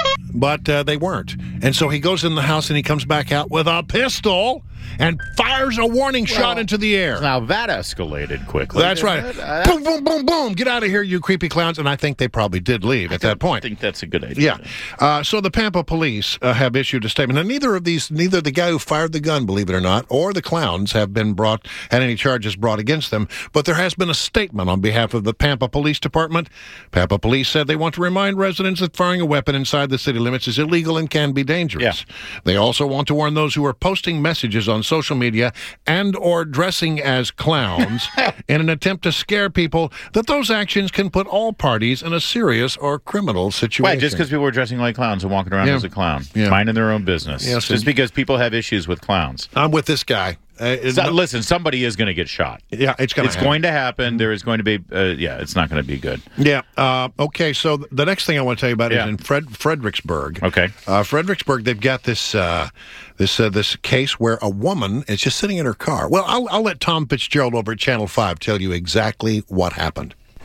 But uh, they weren't. And so he goes in the house and he comes back out with a pistol and fires a warning well, shot into the air. Now that escalated quickly. That's right. Uh, boom, boom, boom, boom. Get out of here, you creepy clowns. And I think they probably did leave at that point. I think that's a good idea. Yeah. Uh, so the Pampa police uh, have issued a statement. And neither of these, neither the guy who fired the gun, believe it or not, or the clowns have been brought, had any charges brought against them. But there has been a statement on behalf of the Pampa Police Department. Pampa Police said they want to remind residents that firing a weapon inside the city limits is illegal and can be dangerous. Yeah. They also want to warn those who are posting messages on social media and or dressing as clowns in an attempt to scare people that those actions can put all parties in a serious or criminal situation. Why? Just because people are dressing like clowns and walking around yeah. as a clown, yeah. minding their own business. Yes, just because people have issues with clowns. I'm with this guy. Uh, so, listen, somebody is going to get shot. Yeah, it's going to It's happen. going to happen. There is going to be, uh, yeah, it's not going to be good. Yeah. Uh, okay, so the next thing I want to tell you about yeah. is in Fred, Fredericksburg. Okay. Uh, Fredericksburg, they've got this uh, this uh, this case where a woman is just sitting in her car. Well, I'll, I'll let Tom Fitzgerald over at Channel five tell you exactly what happened.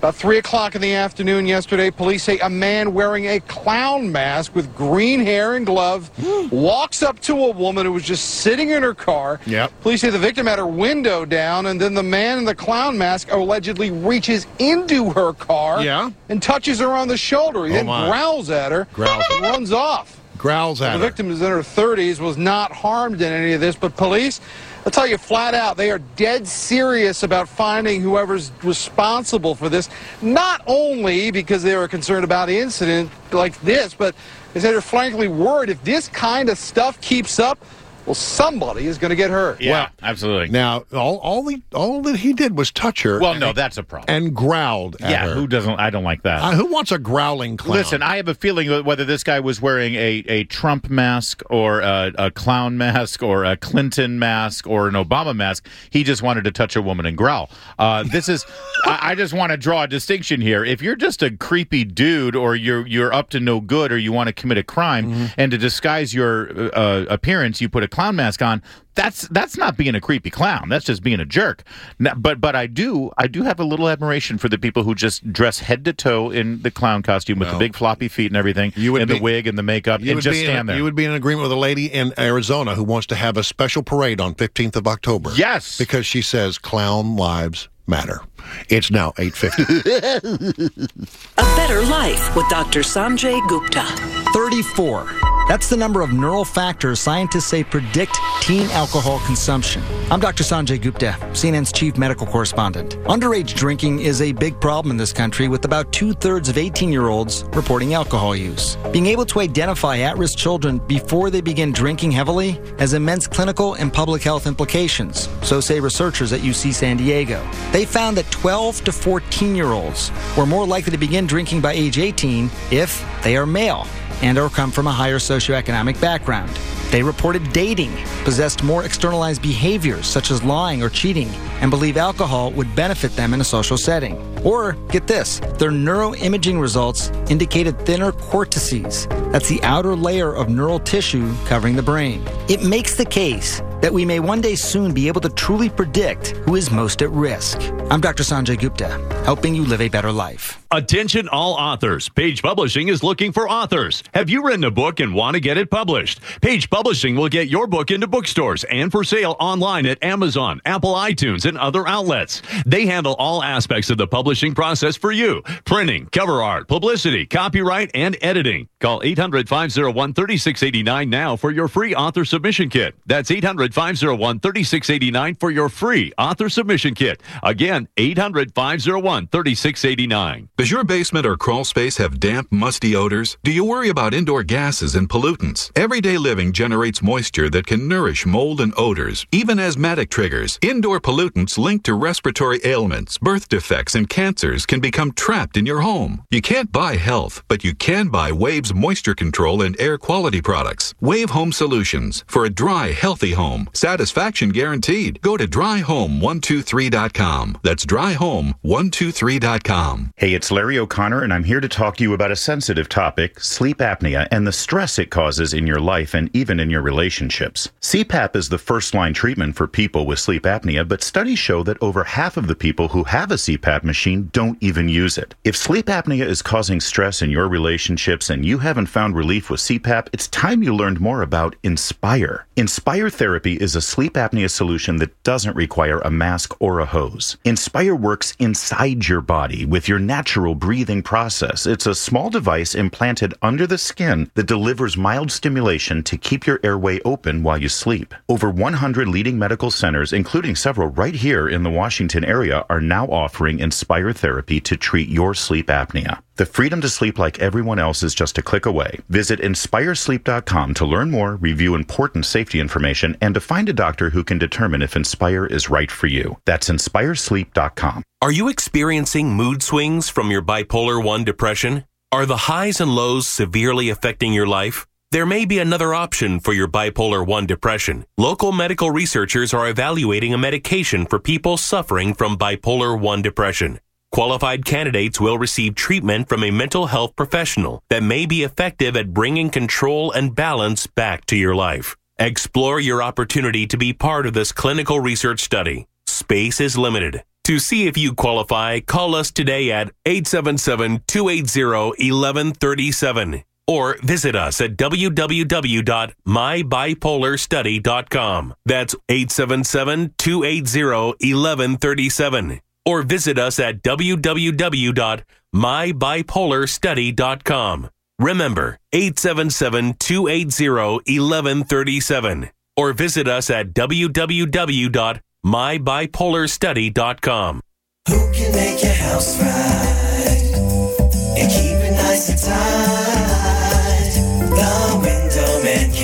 About three o'clock in the afternoon yesterday, police say a man wearing a clown mask with green hair and glove walks up to a woman who was just sitting in her car. Yep. Police say the victim had her window down, and then the man in the clown mask allegedly reaches into her car Yeah. and touches her on the shoulder. He Oh, then my. growls at her Growls. and runs off. Growls at The her. victim is in her thirties, was not harmed in any of this, but police, I'll tell you flat out, they are dead serious about finding whoever's responsible for this, not only because they were concerned about an incident like this, but because they're frankly worried if this kind of stuff keeps up, well, somebody is going to get hurt. Yeah, Well, absolutely. Now, all all, the, all that he did was touch her. Well, and- no, that's a problem. And growled at yeah, her. who doesn't? I don't like that. Uh, who wants a growling clown? Listen, I have a feeling that whether this guy was wearing a, a Trump mask or a, a clown mask or a Clinton mask or an Obama mask, he just wanted to touch a woman and growl. Uh, this is, I, I just want to draw a distinction here. If you're just a creepy dude or you're you're up to no good or you want to commit a crime Mm-hmm. and to disguise your uh, appearance, you put a clown mask on. That's that's not being a creepy clown. That's just being a jerk. Now, but but I do I do have a little admiration for the people who just dress head to toe in the clown costume with Well, the big floppy feet and everything, you would and be- the wig and the makeup, You and would just be stand in, there. You would be in agreement with a lady in Arizona who wants to have a special parade on fifteenth of October. Yes. Because she says clown lives matter. It's now eight fifty. A Better Life with Doctor Sanjay Gupta. thirty-four. That's the number of neural factors scientists say predict teen alcohol consumption. I'm Doctor Sanjay Gupta, C N N's chief medical correspondent. Underage drinking is a big problem in this country, with about two-thirds of eighteen-year-olds reporting alcohol use. Being able to identify at-risk children before they begin drinking heavily has immense clinical and public health implications, so say researchers at U C San Diego. They found that twelve to fourteen-year-olds were more likely to begin drinking by age eighteen if they are male and or come from a higher socioeconomic background. They reported dating, possessed more externalized behaviors such as lying or cheating, and believe alcohol would benefit them in a social setting. Or, get this, their neuroimaging results indicated thinner cortices. That's the outer layer of neural tissue covering the brain. It makes the case that we may one day soon be able to truly predict who is most at risk. I'm Doctor Sanjay Gupta, helping you live a better life. Attention all authors. Page Publishing is looking for authors. Have you written a book and want to get it published? Page Publishing will get your book into bookstores and for sale online at Amazon, Apple iTunes, and other outlets. They handle all aspects of the publishing process for you. Printing, cover art, publicity, copyright, and editing. Call eight hundred, five oh one, three six eight nine now for your free author submission kit. That's eight hundred, five oh one, three six eight nine for your free author submission kit. Again, eight hundred, five oh one, three six eight nine. Does your basement or crawl space have damp, musty odors? Do you worry about indoor gases and pollutants? Everyday living generates moisture that can nourish mold and odors, even asthmatic triggers. Indoor pollutants linked to respiratory ailments, birth defects, and cancers can become trapped in your home. You can't buy health, but you can buy Wave's moisture control and air quality products. Wave Home Solutions for a dry, healthy home. Satisfaction guaranteed. Go to dry home one two three dot com. That's dry home one two three dot com. Hey, it's Larry O'Connor, and I'm here to talk to you about a sensitive topic, sleep apnea, and the stress it causes in your life and even in your relationships. C PAP is the first-line treatment for people with sleep apnea, but studies show that over half of the people who have a C PAP machine don't even use it. If sleep apnea is causing stress in your relationships and you haven't found relief with C PAP, it's time you learned more about Inspire. Inspire Therapy is a sleep apnea solution that doesn't require a mask or a hose. Inspire works inside your body with your natural breathing process. It's a small device implanted under the skin that delivers mild stimulation to keep your airway open while you sleep. Over one hundred leading medical centers, including several right here in the Washington area, are now offering Inspire Therapy to treat your sleep apnea. The freedom to sleep like everyone else is just a click away. Visit inspire sleep dot com to learn more, review important safety information, and to find a doctor who can determine if Inspire is right for you. That's inspire sleep dot com. Are you experiencing mood swings from your bipolar one depression? Are the highs and lows severely affecting your life? There may be another option for your bipolar one depression. Local medical researchers are evaluating a medication for people suffering from bipolar one depression. Qualified candidates will receive treatment from a mental health professional that may be effective at bringing control and balance back to your life. Explore your opportunity to be part of this clinical research study. Space is limited. To see if you qualify, call us today at eight seven seven, two eight zero, one one three seven or visit us at w w w dot my bipolar study dot com. That's eight seven seven, two eight zero, one one three seven or visit us at w w w dot my bipolar study dot com. Remember, eight seven seven, two eight zero, one one three seven or visit us at w w w dot my bipolar study dot com. Who can make your house right and keep it nice and tight? The Window Man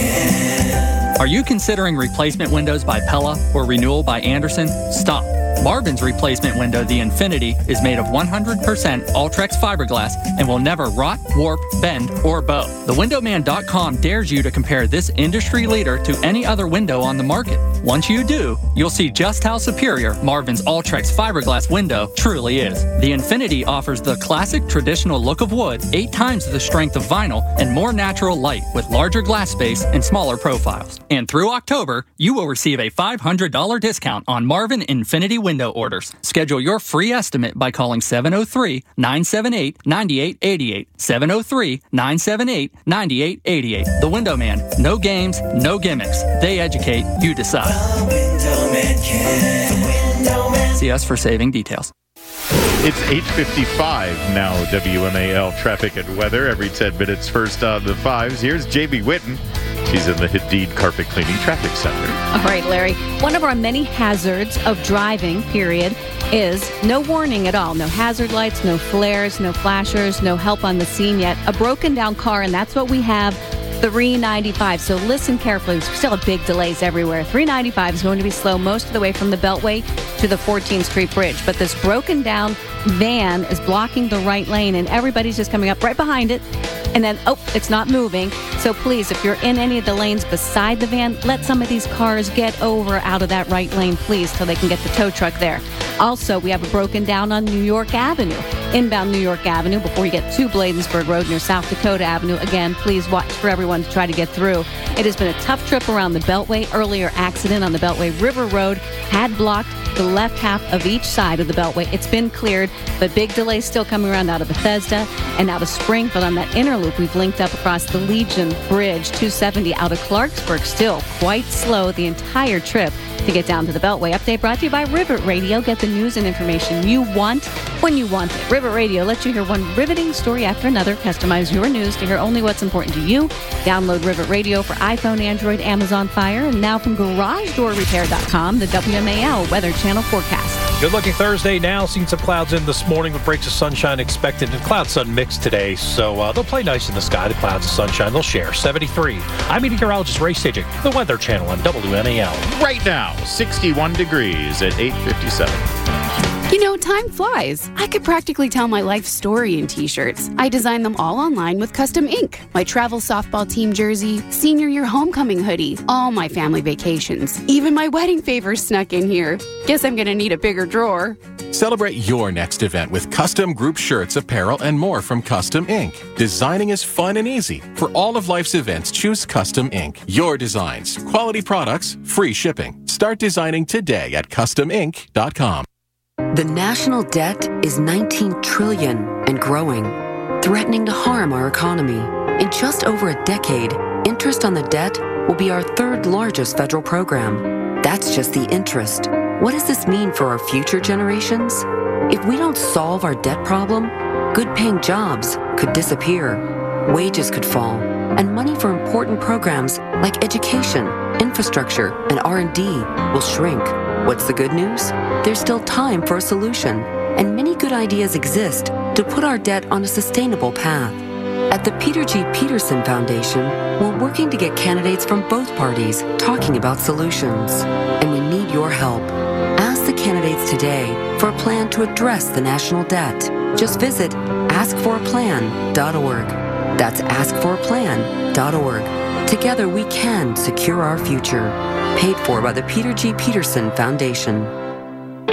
can. Are you considering replacement windows by Pella or renewal by Andersen? Stop. Marvin's replacement window, the Infinity, is made of one hundred percent Ultrex fiberglass and will never rot, warp, bend, or bow. The window man dot com dares you to compare this industry leader to any other window on the market. Once you do, you'll see just how superior Marvin's Ultrex fiberglass window truly is. The Infinity offers the classic traditional look of wood, eight times the strength of vinyl, and more natural light with larger glass space and smaller profiles. And through October, you will receive a five hundred dollars discount on Marvin Infinity window orders. Schedule your free estimate by calling seven oh three, nine seven eight, nine eight eight eight. seven oh three, nine seven eight, nine eight eight eight. The Window Man. No games, no gimmicks. They educate, you decide. The Window Man can. The Window Man. See us for saving details. It's eight fifty-five now, W M A L traffic and weather. Every ten minutes, first on the fives. Here's Jamie Whitten. She's in the Hadid Carpet Cleaning Traffic Center. All right, Larry. One of our many hazards of driving, period, is no warning at all. No hazard lights, no flares, no flashers, no help on the scene yet. A broken down car, and that's what we have. three ninety-five. So listen carefully. We still have big delays everywhere. three ninety-five is going to be slow most of the way from the Beltway to the fourteenth Street Bridge. But this broken down van is blocking the right lane, and everybody's just coming up right behind it. And then, oh, it's not moving. So please, if you're in any of the lanes beside the van, let some of these cars get over out of that right lane, please, so they can get the tow truck there. Also, we have a broken down on New York Avenue, inbound New York Avenue, before you get to Bladensburg Road near South Dakota Avenue. Again, please watch for everyone to try to get through. It has been a tough trip around the Beltway. Earlier accident on the Beltway River Road had blocked the left half of each side of the Beltway. It's been cleared, but big delays still coming around out of Bethesda and out of Springfield. On that inner loop, we've linked up across the Legion Bridge, two seventy out of Clarksburg. Still quite slow the entire trip to get down to the Beltway. Update brought to you by Rivet Radio. Get the news and information you want when you want it. Rivet Radio lets you hear one riveting story after another. Customize your news to hear only what's important to you. Download Rivet Radio for iPhone, Android, Amazon Fire, and now from garage door repair dot com, the W M A L Weather Channel forecast. Good looking Thursday now. Seen some clouds in this morning with breaks of sunshine expected and cloud sun mix today. So uh, they'll play nice in the sky. The clouds and sunshine, they'll share. seventy-three. I'm meteorologist Ray Stagik, the Weather Channel on W M A L. Right now, sixty-one degrees at eight fifty-seven. You know, time flies. I could practically tell my life story in t-shirts. I design them all online with Custom Ink. My travel softball team jersey, senior year homecoming hoodie, all my family vacations. Even my wedding favors snuck in here. Guess I'm gonna need a bigger drawer. Celebrate your next event with custom group shirts, apparel, and more from Custom Ink. Designing is fun and easy. For all of life's events, choose Custom Ink. Your designs, quality products, free shipping. Start designing today at custom ink dot com. The national debt is nineteen trillion dollars and growing, threatening to harm our economy. In just over a decade, interest on the debt will be our third largest federal program. That's just the interest. What does this mean for our future generations? If we don't solve our debt problem, good-paying jobs could disappear, wages could fall, and money for important programs like education, infrastructure, and R and D will shrink. What's the good news? There's still time for a solution, and many good ideas exist to put our debt on a sustainable path. At the Peter G. Peterson Foundation, we're working to get candidates from both parties talking about solutions, and we need your help. Ask the candidates today for a plan to address the national debt. Just visit ask for a plan dot org. That's ask for a plan dot org. Together we can secure our future. Paid for by the Peter G. Peterson Foundation.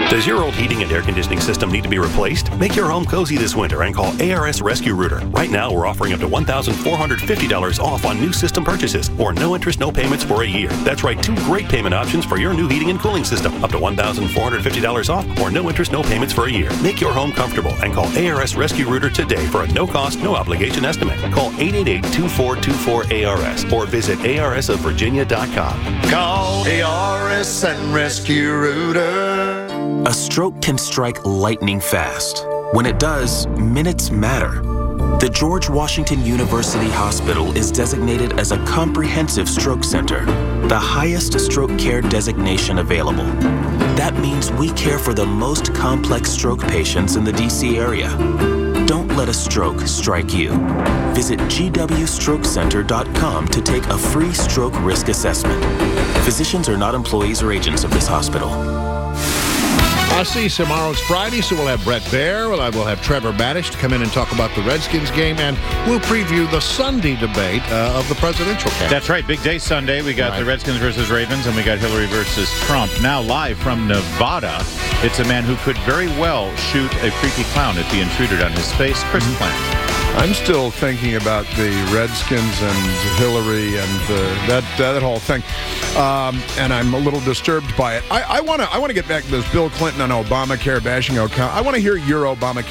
Does your old heating and air conditioning system need to be replaced? Make your home cozy this winter and call A R S Rescue Rooter. Right now, we're offering up to one thousand four hundred fifty dollars off on new system purchases, or no interest, no payments for a year. That's right, two great payment options for your new heating and cooling system. Up to one thousand four hundred fifty dollars off, or no interest, no payments for a year. Make your home comfortable and call A R S Rescue Rooter today for a no-cost, no-obligation estimate. Call eight eight eight, two four two four, A R S or visit A R S of Virginia dot com. Call A R S and Rescue Rooter. A stroke can strike lightning fast. When it does, minutes matter. The George Washington University Hospital is designated as a comprehensive stroke center, the highest stroke care designation available. That means we care for the most complex stroke patients in the D C area. Don't let a stroke strike you. Visit G W stroke center dot com to take a free stroke risk assessment. Physicians are not employees or agents of this hospital. I see tomorrow's Friday, so we'll have Brett Baer, we'll have, we'll have Trevor Badish to come in and talk about the Redskins game, and we'll preview the Sunday debate uh, of the presidential campaign. That's right. Big day Sunday. We got right. the Redskins versus Ravens, and we got Hillary versus Trump. Now live from Nevada, it's a man who could very well shoot a creepy clown if he intruded on his space. Chris Mm-hmm. Plant. I'm still thinking about the Redskins and Hillary and uh, that that whole thing, um, and I'm a little disturbed by it. I want to I want to get back to this Bill Clinton on Obamacare bashing. I want to hear your Obamacare